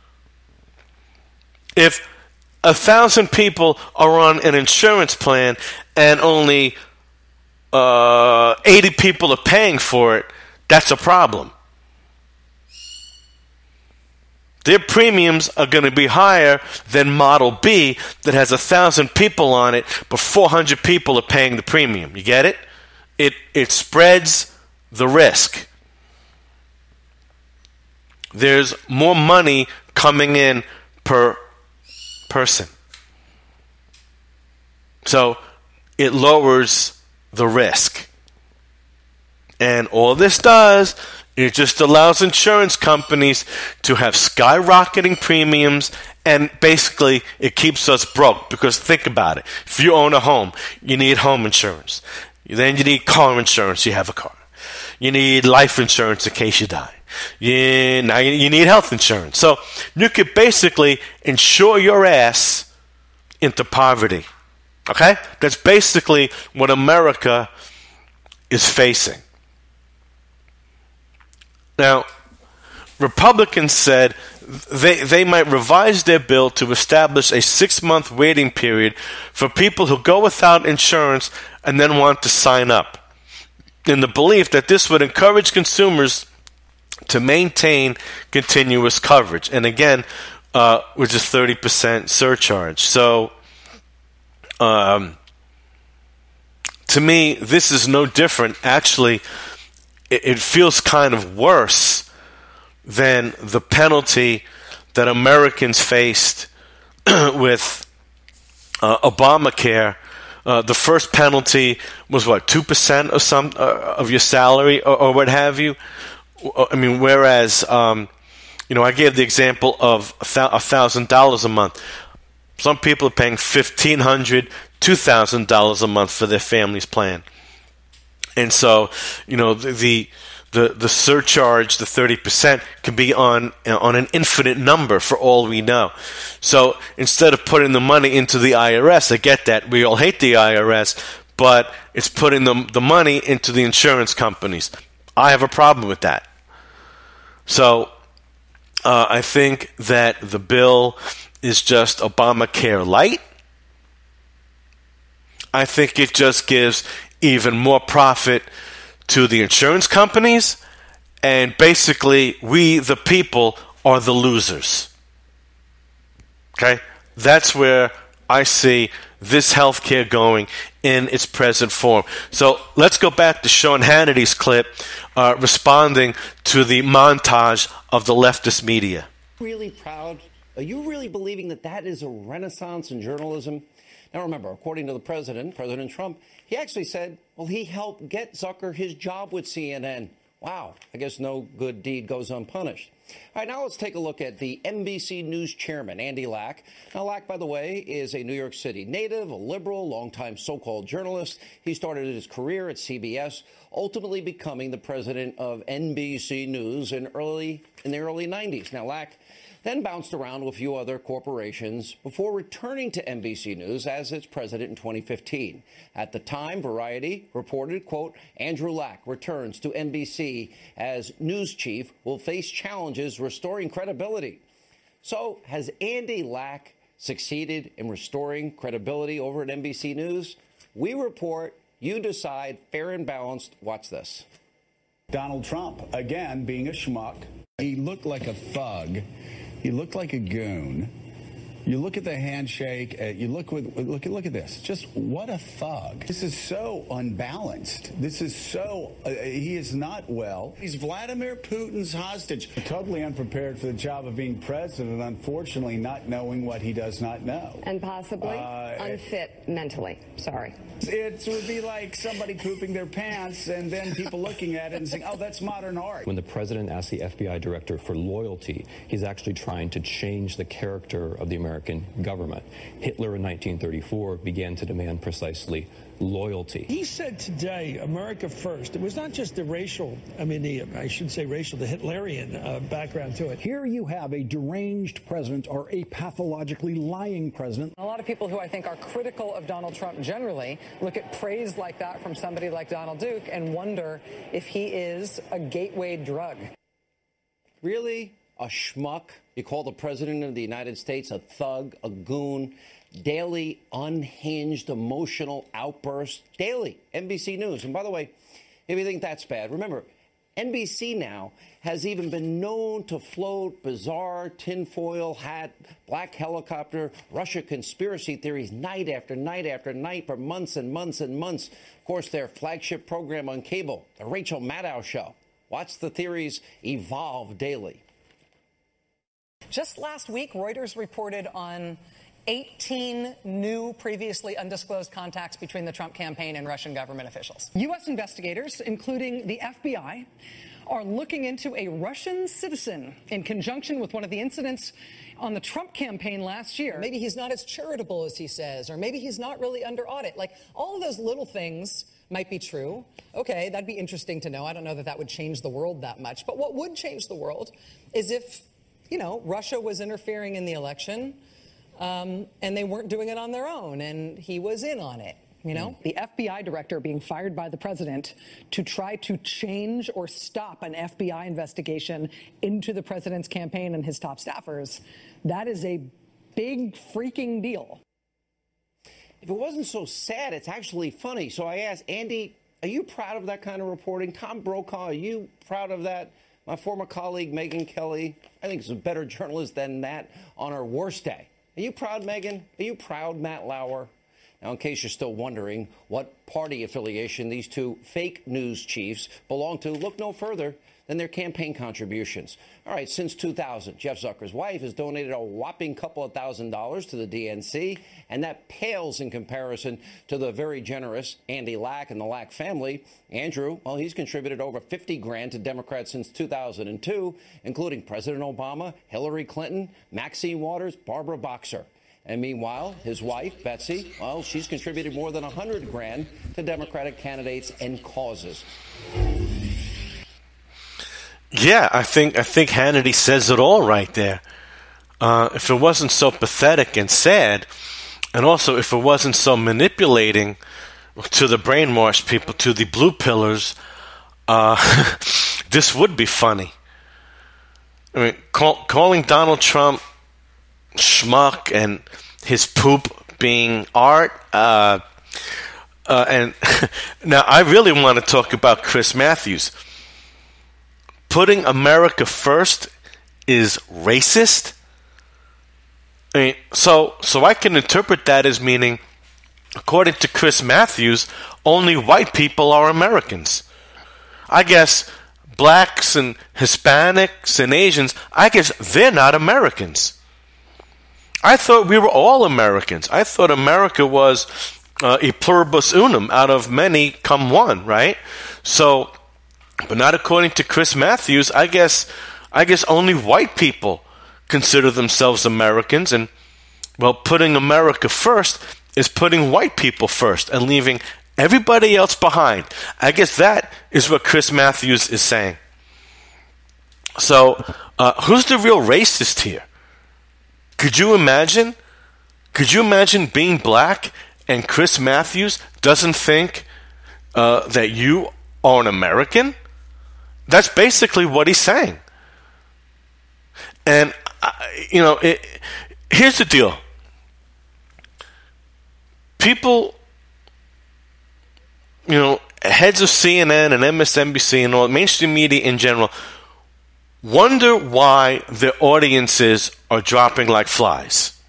If a thousand people are on an insurance plan and only uh, eighty people are paying for it, that's a problem. their premiums are going to be higher than Model B that has a thousand people on it, but four hundred people are paying the premium. You get it? It it spreads the risk. There's more money coming in per person. So it lowers the risk. And all this does, it just allows insurance companies to have skyrocketing premiums, and basically it keeps us broke. Because think about it. If you own a home, you need home insurance. Then you need car insurance, you have a car. You need life insurance in case you die. You, now you, you need health insurance. So you could basically insure your ass into poverty. Okay? That's basically what America is facing. Now, Republicans said they, they might revise their bill to establish a six-month waiting period for people who go without insurance and then want to sign up, in the belief that this would encourage consumers to maintain continuous coverage. And again, uh, which is thirty percent surcharge. So, um, to me, this is no different. Actually, it, it feels kind of worse than the penalty that Americans faced with uh, Obamacare. Uh, the first penalty was what, two percent of some uh, of your salary, or, or what have you. I mean, whereas, um, you know, I gave the example of a thousand dollars a month. Some people are paying fifteen hundred dollars, two thousand dollars a month for their family's plan, and so, you know, the the the, the surcharge, the thirty percent, can be on on an infinite number for all we know. So instead of putting the money into the I R S, I get that we all hate the I R S, but it's putting the the money into the insurance companies. I have a problem with that. So uh, I think that the bill is just Obamacare light. I think it just gives even more profit to the insurance companies, and basically we, the people, are the losers. Okay? That's where I see this healthcare going in its present form. So let's go back to Sean Hannity's clip uh, responding to the montage of the leftist media. Really proud? Are you really believing that that is a renaissance in journalism? Now remember, according to the president, President Trump, he actually said, well, he helped get Zucker his job with C N N. Wow, I guess no good deed goes unpunished. All right, now let's take a look at the N B C News chairman, Andy Lack. Now, Lack, by the way, is a New York City native, a liberal, longtime so-called journalist. He started his career at C B S, ultimately becoming the president of N B C News in early in the early nineties. Now, Lack then bounced around with a few other corporations before returning to N B C News as its president in twenty fifteen. At the time, Variety reported, quote, Andrew Lack returns to N B C as news chief, will face challenges restoring credibility. So has Andy Lack succeeded in restoring credibility over at N B C News? We report, you decide, fair and balanced. Watch this. Donald Trump, again, being a schmuck. He looked like a thug. He looked like a goon. You look at the handshake. Uh, you look with look at look at this. Just what a thug! This is so unbalanced. This is so uh, he is not well. He's Vladimir Putin's hostage. Totally unprepared for the job of being president. Unfortunately, not knowing what he does not know, and possibly uh, unfit mentally. Sorry. It would be like somebody pooping their pants and then people looking at it and saying, "Oh, that's modern art." When the president asked the F B I director for loyalty, he's actually trying to change the character of the American government. Hitler in nineteen thirty-four began to demand precisely loyalty. He said today, America first. It was not just the racial, I mean, the, I should say racial, the Hitlerian uh, background to it. Here you have a deranged president or a pathologically lying president. A lot of people who I think are critical of Donald Trump generally look at praise like that from somebody like Donald Duke and wonder if he is a gateway drug. Really? A schmuck? You call the president of the United States a thug, a goon, daily unhinged emotional outbursts, daily, N B C News. And by the way, if you think that's bad, remember, N B C now has even been known to float bizarre tinfoil hat, black helicopter, Russia conspiracy theories night after night after night for months and months and months. Of course, their flagship program on cable, The Rachel Maddow Show. Watch the theories evolve daily. Just last week, Reuters reported on eighteen new previously undisclosed contacts between the Trump campaign and Russian government officials. U S investigators, including the F B I, are looking into a Russian citizen in conjunction with one of the incidents on the Trump campaign last year. Maybe he's not as charitable as he says, or maybe he's not really under audit. Like, all of those little things might be true. Okay, that'd be interesting to know. I don't know that that would change the world that much. But what would change the world is if, you know, Russia was interfering in the election, um, and they weren't doing it on their own, and he was in on it. You know, the F B I director being fired by the president to try to change or stop an F B I investigation into the president's campaign and his top staffers. That is a big freaking deal. If it wasn't so sad, it's actually funny. So I asked, Andy, are you proud of that kind of reporting? Tom Brokaw, are you proud of that? My former colleague, Megyn Kelly, I think is a better journalist than that on her worst day. Are you proud, Megyn? Are you proud, Matt Lauer? Now, in case you're still wondering what party affiliation these two fake news chiefs belong to, look no further than their campaign contributions. All right, since two thousand, Jeff Zucker's wife has donated a whopping couple of thousand dollars to the D N C, and that pales in comparison to the very generous Andy Lack and the Lack family. Andrew, well, he's contributed over fifty grand to Democrats since two thousand two, including President Obama, Hillary Clinton, Maxine Waters, Barbara Boxer. And meanwhile, his wife, Betsy, well, she's contributed more than one hundred grand to Democratic candidates and causes. Yeah, I think I think Hannity says it all right there. Uh, if it wasn't so pathetic and sad, and also if it wasn't so manipulating to the brainwashed people, to the blue pillars, uh, this would be funny. I mean, call, calling Donald Trump schmuck and his poop being art. Uh, uh, and now I really want to talk about Chris Matthews. Putting America first is racist. I mean, so so I can interpret that as meaning, according to Chris Matthews, only white people are Americans. I guess blacks and Hispanics and Asians, I guess they're not Americans. I thought we were all Americans. I thought America was uh, a pluribus unum, out of many come one, right? So, but not according to Chris Matthews. I guess, I guess only white people consider themselves Americans, and well, putting America first is putting white people first and leaving everybody else behind. I guess that is what Chris Matthews is saying. So, uh, who's the real racist here? Could you imagine? Could you imagine being black and Chris Matthews doesn't think uh, that you are an American? That's basically what he's saying. And, uh, you know, it, here's the deal. People, you know, heads of C N N and M S N B C and all mainstream media in general wonder why their audiences are dropping like flies.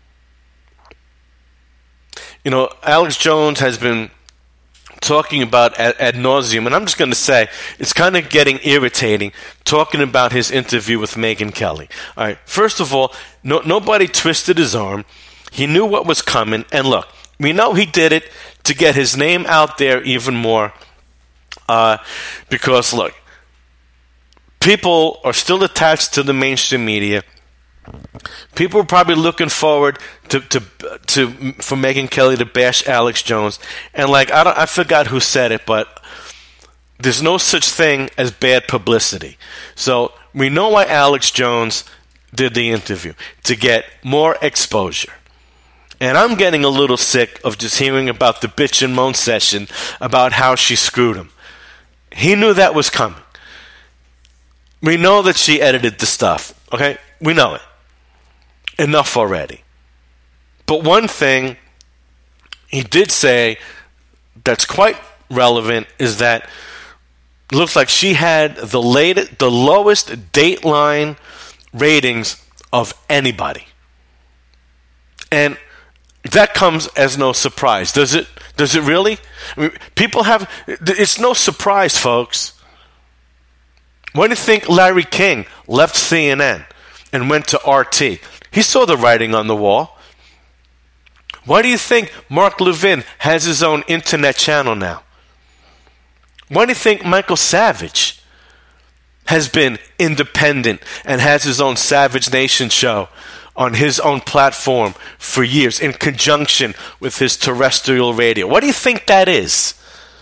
You know, Alex Jones has been talking about ad, ad nauseum, and I'm just going to say it's kind of getting irritating talking about his interview with Megyn Kelly. All right, first of all, no, nobody twisted his arm. He knew what was coming, and look, we know he did it to get his name out there even more, uh, because look, people are still attached to the mainstream media. People are probably looking forward to, to to for Megyn Kelly to bash Alex Jones, and like I don't, I forgot who said it, but there's no such thing as bad publicity. So we know why Alex Jones did the interview, to get more exposure. And I'm getting a little sick of just hearing about the bitch and moan session about how she screwed him. He knew that was coming. We know that she edited the stuff, okay? We know it. Enough already. But one thing he did say that's quite relevant is that looks like she had the latest, the lowest Dateline ratings of anybody. And that comes as no surprise, does it? Does it really? I mean, people have, it's no surprise, folks. Why do you think Larry King left C N N and went to R T? He saw the writing on the wall. Why do you think Mark Levin has his own internet channel now? Why do you think Michael Savage has been independent and has his own Savage Nation show on his own platform for years in conjunction with his terrestrial radio? What do you think that is?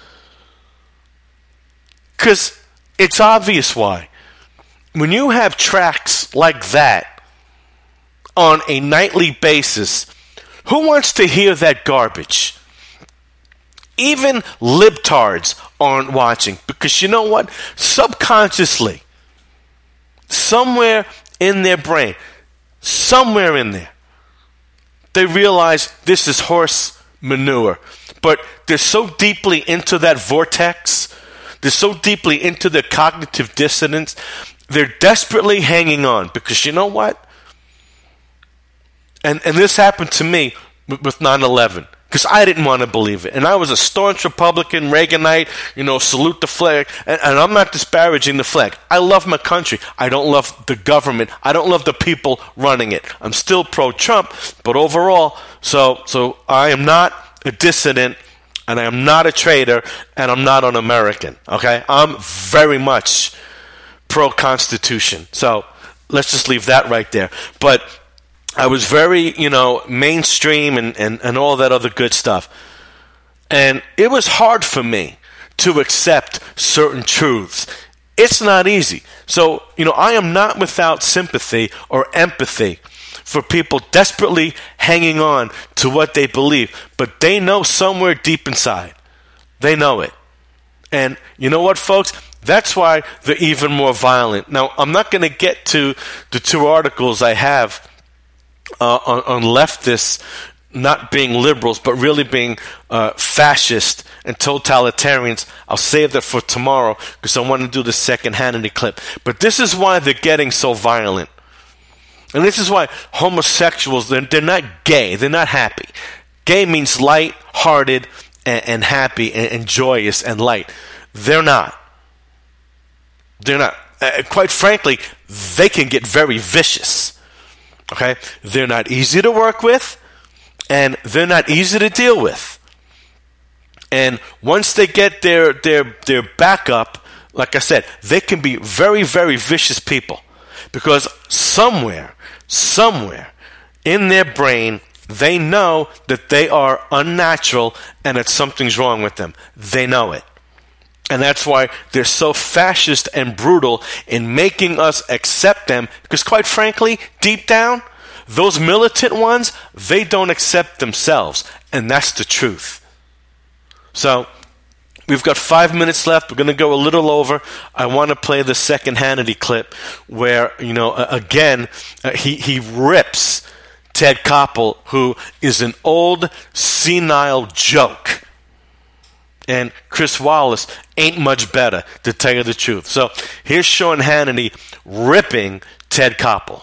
Because it's obvious why. When you have tracks like that on a nightly basis, who wants to hear that garbage? Even libtards aren't watching, because you know what? Subconsciously, somewhere in their brain, somewhere in there, they realize this is horse manure. But they're so deeply into that vortex, they're so deeply into the cognitive dissonance, they're desperately hanging on, because you know what? And and this happened to me with, with nine eleven. Because I didn't want to believe it. And I was a staunch Republican, Reaganite, you know, salute the flag. And, and I'm not disparaging the flag. I love my country. I don't love the government. I don't love the people running it. I'm still pro-Trump, but overall, so so I am not a dissident, and I am not a traitor, and I'm not an American. Okay? I'm very much pro-Constitution. So let's just leave that right there. But I was very, you know, mainstream and, and, and all that other good stuff. And it was hard for me to accept certain truths. It's not easy. So, you know, I am not without sympathy or empathy for people desperately hanging on to what they believe. But they know somewhere deep inside. They know it. And you know what, folks? That's why they're even more violent. Now, I'm not going to get to the two articles I have Uh, on, on leftists not being liberals, but really being uh, fascist and totalitarians. I'll save that for tomorrow because I want to do the second Hannity clip. But this is why they're getting so violent. And this is why homosexuals, they're, they're not gay. They're not happy. Gay means light-hearted and, and happy and, and joyous and light. They're not. They're not. Uh, quite frankly, they can get very vicious. Okay, they're not easy to work with, and they're not easy to deal with. And once they get their their their back up, like I said, they can be very, very vicious people, because somewhere, somewhere in their brain, they know that they are unnatural and that something's wrong with them. They know it. And that's why they're so fascist and brutal in making us accept them. Because quite frankly, deep down, those militant ones, they don't accept themselves. And that's the truth. So, we've got five minutes left. We're going to go a little over. I want to play the second Hannity clip where, you know, uh, again, uh, he, he rips Ted Koppel, who is an old, senile joke. And Chris Wallace ain't much better, to tell you the truth. So here's Sean Hannity ripping Ted Koppel.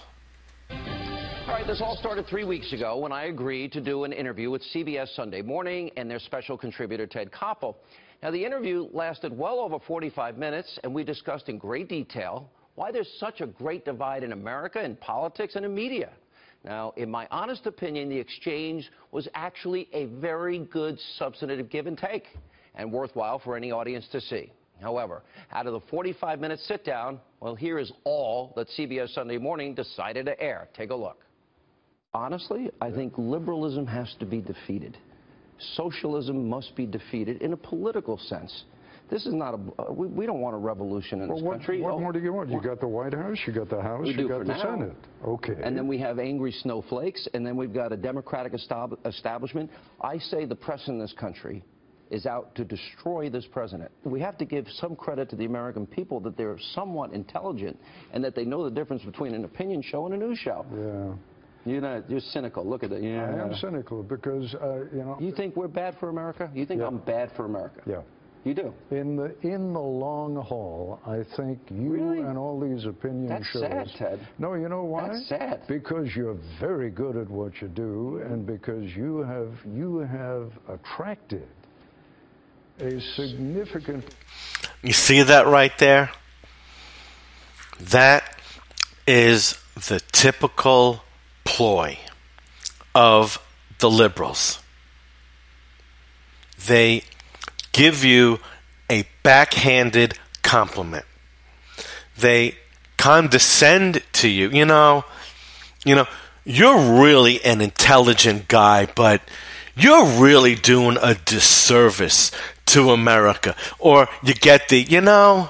All right, this all started three weeks ago when I agreed to do an interview with C B S Sunday Morning and their special contributor, Ted Koppel. Now, the interview lasted well over forty-five minutes, and we discussed in great detail why there's such a great divide in America, in politics, and in media. Now, in my honest opinion, the exchange was actually a very good substantive give and take, and worthwhile for any audience to see. However, out of the forty-five minute sit-down, well, here is all that C B S Sunday Morning decided to air. Take a look. Honestly, I think liberalism has to be defeated. Socialism must be defeated in a political sense. This is not a, uh, we, we don't want a revolution in well, this what, country. What more do you want? You got the White House, you got the House, we you do got for the now. Senate. Okay. And then we have angry snowflakes, and then we've got a Democratic estab establishment. I say the press in this country is out to destroy this president. We have to give some credit to the American people that they're somewhat intelligent and that they know the difference between an opinion show and a news show. Yeah. You're not, you're cynical. Look at it. Yeah. I am cynical because, uh, you know. You think we're bad for America? You think yeah. I'm bad for America? Yeah. You do? In the in the long haul, I think you Really? and all these opinion That's shows. sad, Ted. No, you know why? That's sad. Because you're very good at what you do, and because you have you have attracted a significant. You see that right there? That is the typical ploy of the liberals. They give you a backhanded compliment. They condescend to you. You know, you know, you're really an intelligent guy, but you're really doing a disservice to America. Or you get the, you know,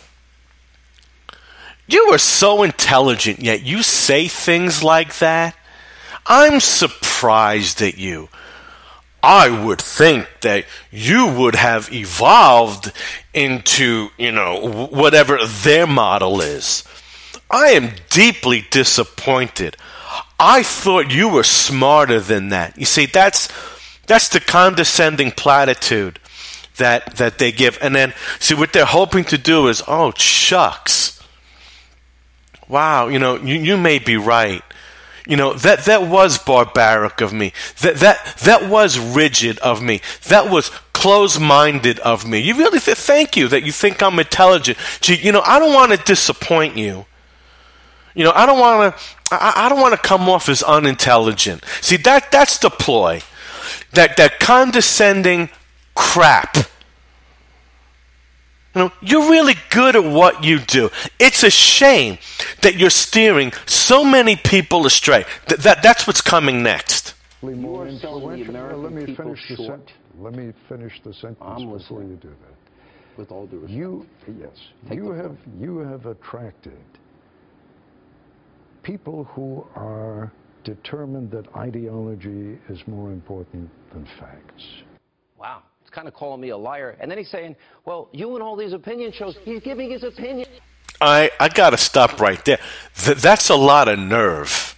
you are so intelligent, yet you say things like that. I'm surprised at you. I would think that you would have evolved into, you know, whatever their model is. I am deeply disappointed. I thought you were smarter than that. You see, that's that's the condescending platitude that that they give. And then, see, what they're hoping to do is, oh, shucks. Wow, you know, you, you may be right. You know, that, that was barbaric of me. That, that, that was rigid of me. That was close-minded of me. You really th- thank you that you think I'm intelligent. Gee, you know, I don't want to disappoint you. You know, I don't want to I, I don't want to come off as unintelligent. See, that that's the ploy. That that condescending crap. You know, you're really good at what you do. It's a shame that you're steering so many people astray. Th- that that's what's coming next. More influential. Well, let me finish the sentence. Let me finish the sentence I'm before listening. you do that. With all due respect. You yes, Take you the have point. you have attracted people who are determined that ideology is more important than facts. Wow. It's kind of calling me a liar. And then he's saying, well, you and all these opinion shows, he's giving his opinion. I, I got to stop right there. Th- that's a lot of nerve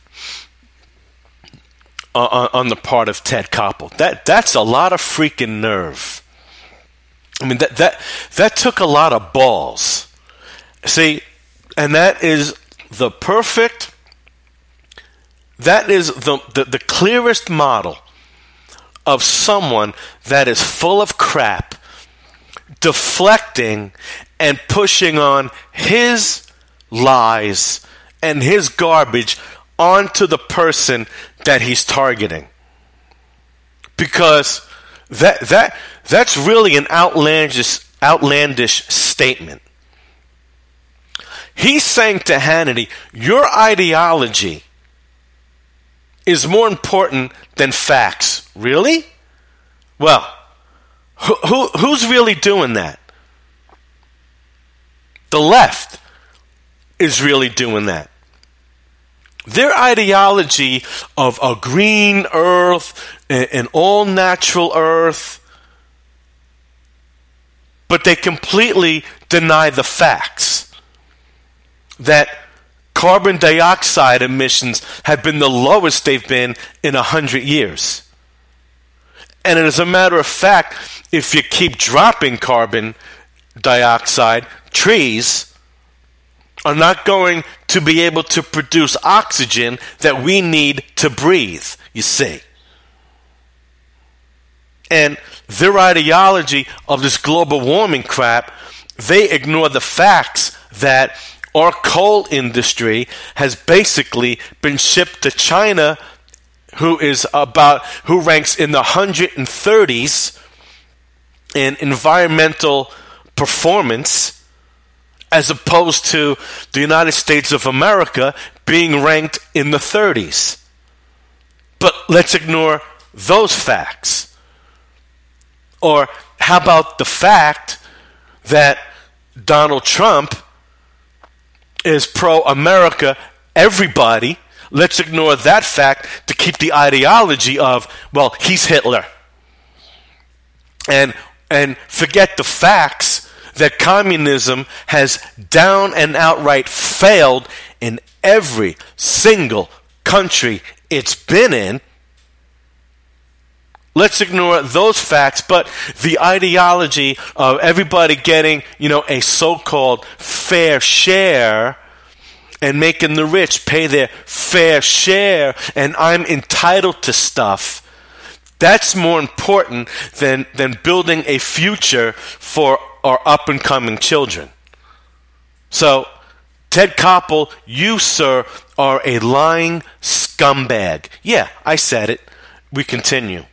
uh, on, on the part of Ted Koppel. That that's a lot of freaking nerve. I mean, that that that took a lot of balls. See, and that is the perfect, that is the, the, the clearest model of someone that is full of crap, deflecting and pushing on his lies and his garbage onto the person that he's targeting. Because that that that's really an outlandish outlandish statement. He's saying to Hannity, your ideology is more important than facts. Really? Well, who, who who's really doing that? The left is really doing that. Their ideology of a green earth, an all natural earth, but they completely deny the facts that carbon dioxide emissions have been the lowest they've been in a hundred years. And as a matter of fact, if you keep dropping carbon dioxide, trees are not going to be able to produce oxygen that we need to breathe, you see. And their ideology of this global warming crap, they ignore the facts that our coal industry has basically been shipped to China, who is about who ranks in the one hundred thirties in environmental performance, as opposed to the United States of America being ranked in the thirties. But let's ignore those facts. Or how about the fact that Donald Trump is pro-America, everybody? Let's ignore that fact to keep the ideology of, well, he's Hitler. And and forget the facts that communism has down and outright failed in every single country it's been in. Let's ignore those facts, but the ideology of everybody getting, you know, a so-called fair share and making the rich pay their fair share and I'm entitled to stuff, that's more important than, than building a future for our up-and-coming children. So, Ted Koppel, you, sir, are a lying scumbag. Yeah, I said it. We continue.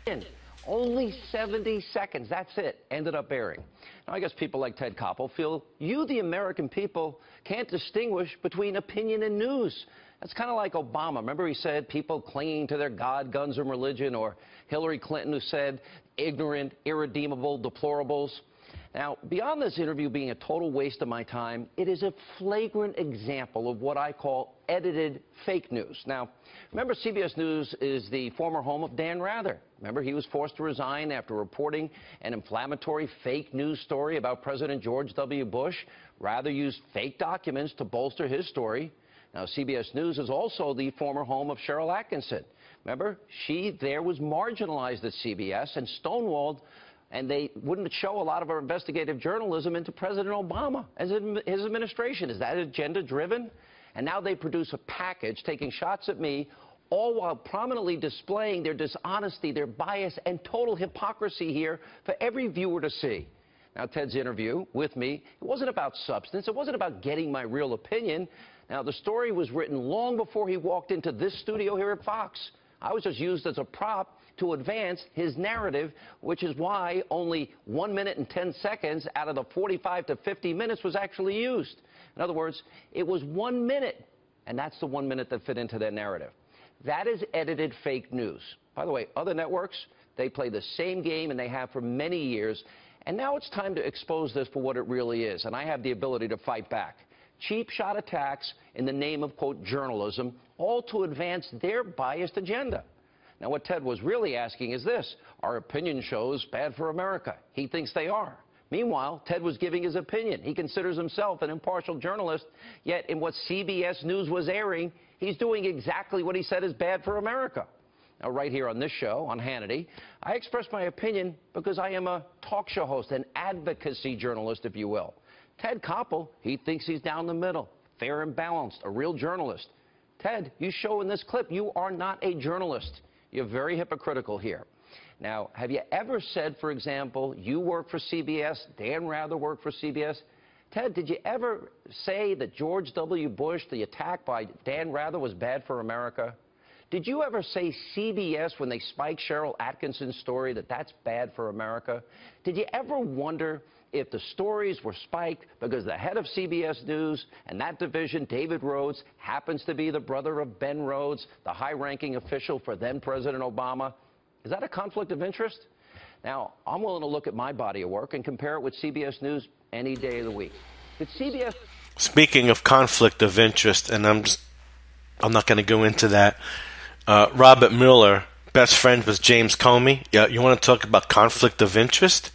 Only seventy seconds, that's it, ended up airing. Now, I guess people like Ted Koppel feel you, the American people, can't distinguish between opinion and news. That's kind of like Obama. Remember he said people clinging to their God, guns, and religion, or Hillary Clinton who said ignorant, irredeemable deplorables. Now, beyond this interview being a total waste of my time, it is a flagrant example of what I call edited fake news. Now, remember C B S News is the former home of Dan Rather. Remember he was forced to resign after reporting an inflammatory fake news story about President George W. Bush. Rather used fake documents to bolster his story. Now, C B S News is also the former home of Sharyl Attkisson. Remember, she there was marginalized at C B S and stonewalled, and they wouldn't show a lot of our investigative journalism into President Obama as his administration. Is that agenda-driven? And now they produce a package taking shots at me, all while prominently displaying their dishonesty, their bias, and total hypocrisy here for every viewer to see. Now, Ted's interview with me, it wasn't about substance. It wasn't about getting my real opinion. Now, the story was written long before he walked into this studio here at Fox. I was just used as a prop to advance his narrative, which is why only one minute and ten seconds out of the forty-five to fifty minutes was actually used. In other words, it was one minute, and that's the one minute that fit into their narrative. That is edited fake news. By the way, other networks, they play the same game, and they have for many years. And now it's time to expose this for what it really is, and I have the ability to fight back. Cheap shot attacks in the name of, quote, journalism, all to advance their biased agenda. Now, what Ted was really asking is this: are opinion shows bad for America? He thinks they are. Meanwhile, Ted was giving his opinion. He considers himself an impartial journalist, yet in what C B S News was airing, he's doing exactly what he said is bad for America. Now, right here on this show, on Hannity, I express my opinion because I am a talk show host, an advocacy journalist, if you will. Ted Koppel, he thinks he's down the middle, fair and balanced, a real journalist. Ted, you show in this clip you are not a journalist. You're very hypocritical here. Now, have you ever said, for example, you work for C B S, Dan Rather worked for C B S? Ted, did you ever say that George W. Bush, the attack by Dan Rather, was bad for America? Did you ever say C B S, when they spiked Sharyl Attkisson's story, that that's bad for America? Did you ever wonder if the stories were spiked because the head of C B S News and that division, David Rhodes, happens to be the brother of Ben Rhodes, the high-ranking official for then-President Obama? Is that a conflict of interest? Now, I'm willing to look at my body of work and compare it with C B S News any day of the week. Did C B S... Speaking of conflict of interest, and I'm just, I'm not going to go into that, uh, Robert Mueller, best friend with James Comey, yeah, you want to talk about conflict of interest?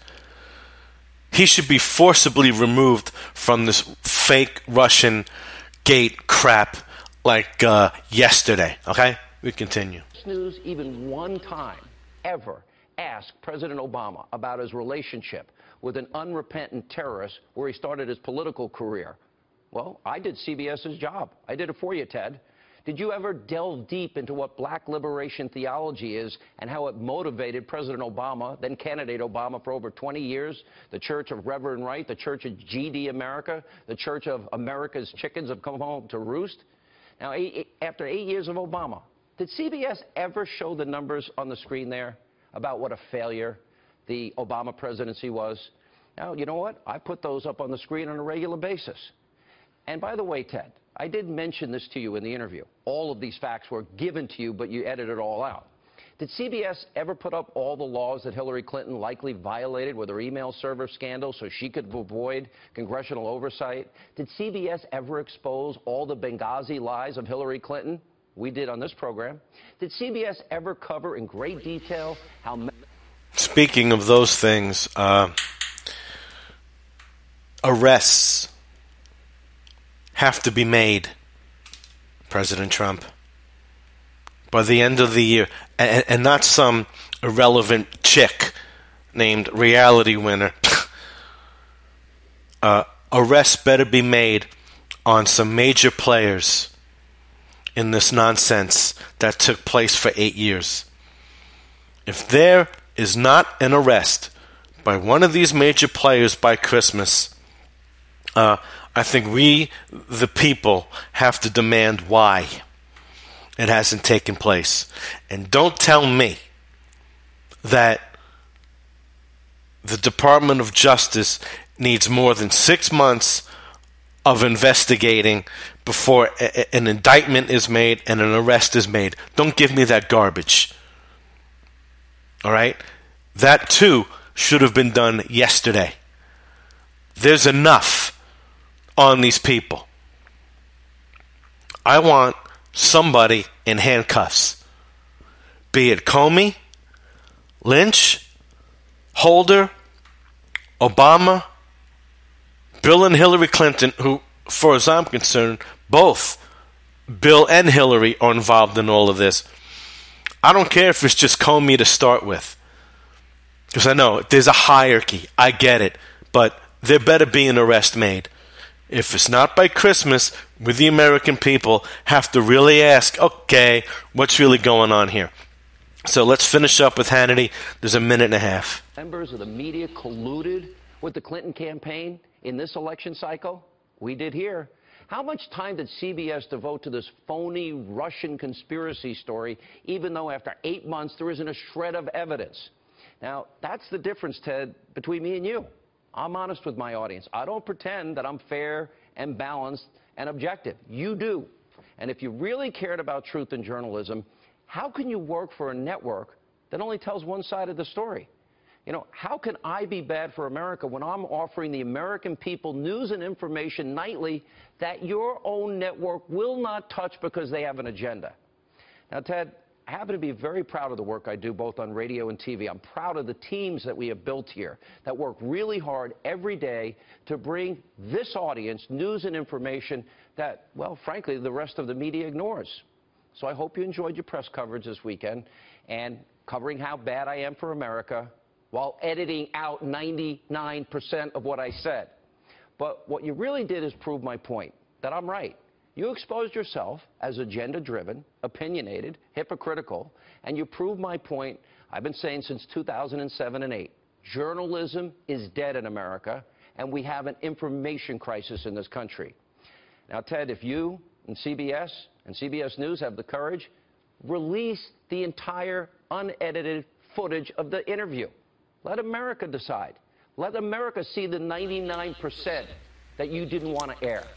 He should be forcibly removed from this fake Russian gate crap like uh, yesterday, okay? We continue. News even one time ever asked President Obama about his relationship with an unrepentant terrorist where he started his political career. Well, I did CBS's job. I did it for you, Ted. Did you ever delve deep into what black liberation theology is and how it motivated President Obama, then candidate Obama, for over twenty years? The Church of Reverend Wright, the Church of G D America, the Church of America's Chickens Have Come Home to Roost. Now, eight, after eight years of Obama, did C B S ever show the numbers on the screen there about what a failure the Obama presidency was? Now, you know what? I put those up on the screen on a regular basis. And by the way, Ted, I did mention this to you in the interview. All of these facts were given to you, but you edited it all out. Did C B S ever put up all the laws that Hillary Clinton likely violated with her email server scandal so she could avoid congressional oversight? Did C B S ever expose all the Benghazi lies of Hillary Clinton? We did on this program. Did C B S ever cover in great detail how... Speaking of those things, uh, arrests have to be made, President Trump. by the end of the year, and, and not some irrelevant chick named Reality Winner. uh, arrests better be made on some major players in this nonsense that took place for eight years. If there is not an arrest by one of these major players by Christmas, uh, I think we, the people, have to demand why it hasn't taken place. And don't tell me that the Department of Justice needs more than six months of investigating before a- an indictment is made and an arrest is made. Don't give me that garbage. All right? That too should have been done yesterday. There's enough on these people. I want somebody in handcuffs. Be it Comey, Lynch, Holder, Obama, Bill and Hillary Clinton, who, for as I'm concerned, both Bill and Hillary are involved in all of this. I don't care if it's just Comey to start with, because I know there's a hierarchy. I get it. But there better be an arrest made. If it's not by Christmas, we the American people have to really ask, okay, what's really going on here? So let's finish up with Hannity. There's a minute and a half. Members of the media colluded with the Clinton campaign in this election cycle? We did here. How much time did C B S devote to this phony Russian conspiracy story, even though after eight months there isn't a shred of evidence? Now, that's the difference, Ted, between me and you. I'm honest with my audience. I don't pretend that I'm fair and balanced and objective. You do. And if you really cared about truth in journalism, how can you work for a network that only tells one side of the story? You know, how can I be bad for America when I'm offering the American people news and information nightly that your own network will not touch because they have an agenda? Now, Ted, I happen to be very proud of the work I do both on radio and T V. I'm proud of the teams that we have built here that work really hard every day to bring this audience news and information that, well, frankly, the rest of the media ignores. So I hope you enjoyed your press coverage this weekend and covering how bad I am for America while editing out ninety-nine percent of what I said. But what you really did is prove my point, that I'm right. You exposed yourself as agenda-driven, opinionated, hypocritical, and you proved my point I've been saying since two thousand seven and eight. Journalism is dead in America, and we have an information crisis in this country. Now, Ted, if you and C B S and C B S News have the courage, release the entire unedited footage of the interview. Let America decide. Let America see the ninety-nine percent that you didn't want to air.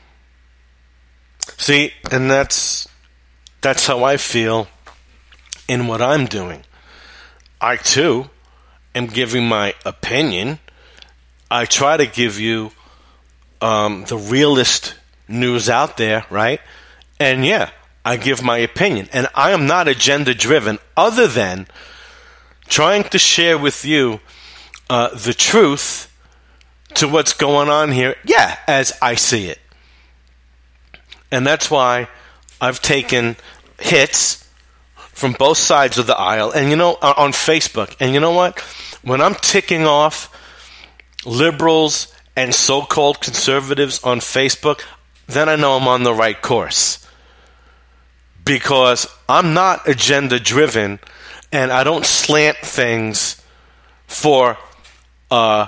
See, and that's that's how I feel in what I'm doing. I, too, am giving my opinion. I try to give you um, the realest news out there, right? And, yeah, I give my opinion. And I am not agenda-driven other than trying to share with you uh, the truth to what's going on here, yeah, as I see it. And that's why I've taken hits from both sides of the aisle, and you know, on Facebook. And you know what? When I'm ticking off liberals and so-called conservatives on Facebook, then I know I'm on the right course. Because I'm not agenda-driven, and I don't slant things for uh,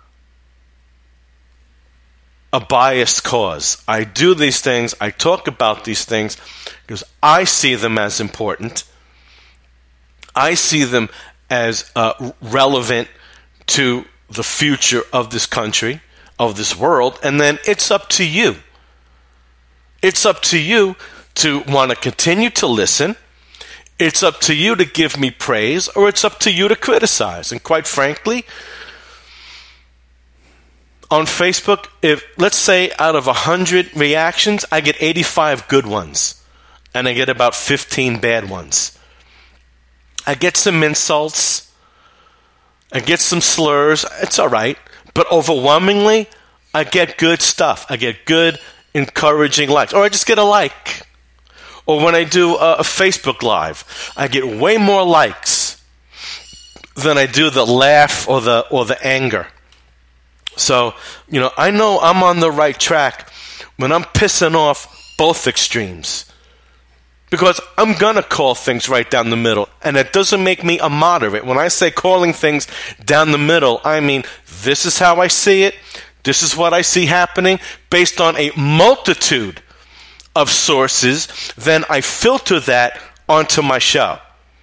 a biased cause. I do these things, I talk about these things, because I see them as important. I see them as uh, relevant to the future of this country, of this world, and then it's up to you. It's up to you to want to continue to listen. It's up to you to give me praise, or it's up to you to criticize. And quite frankly, on Facebook, if let's say out of one hundred reactions, I get eighty-five good ones, and I get about fifteen bad ones. I get some insults, I get some slurs, it's all right, but overwhelmingly, I get good stuff. I get good, encouraging likes, or I just get a like, Or when I do a, a Facebook Live, I get way more likes than I do the laugh or the or the anger. So, you know, I know I'm on the right track when I'm pissing off both extremes. Because I'm going to call things right down the middle. And it doesn't make me a moderate. When I say calling things down the middle, I mean, this is how I see it. This is what I see happening based on a multitude of sources. Then I filter that onto my show.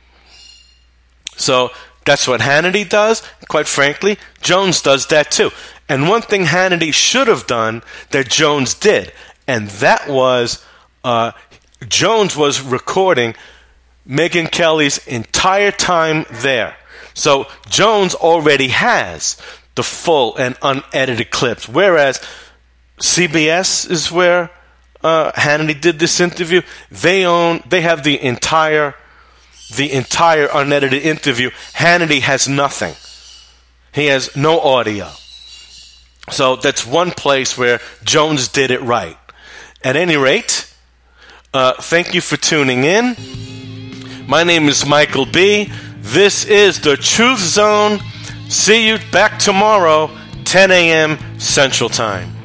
So that's what Hannity does. Quite frankly, Jones does that too. And one thing Hannity should have done that Jones did, and that was uh, Jones was recording Megyn Kelly's entire time there. So Jones already has the full and unedited clips, whereas C B S is where uh, Hannity did this interview. They own, they have the entire, the entire unedited interview. Hannity has nothing. He has no audio. So that's one place where Jones did it right. At any rate, uh, thank you for tuning in. My name is Michael B. This is the Truth Zone. See you back tomorrow, ten a.m. Central Time.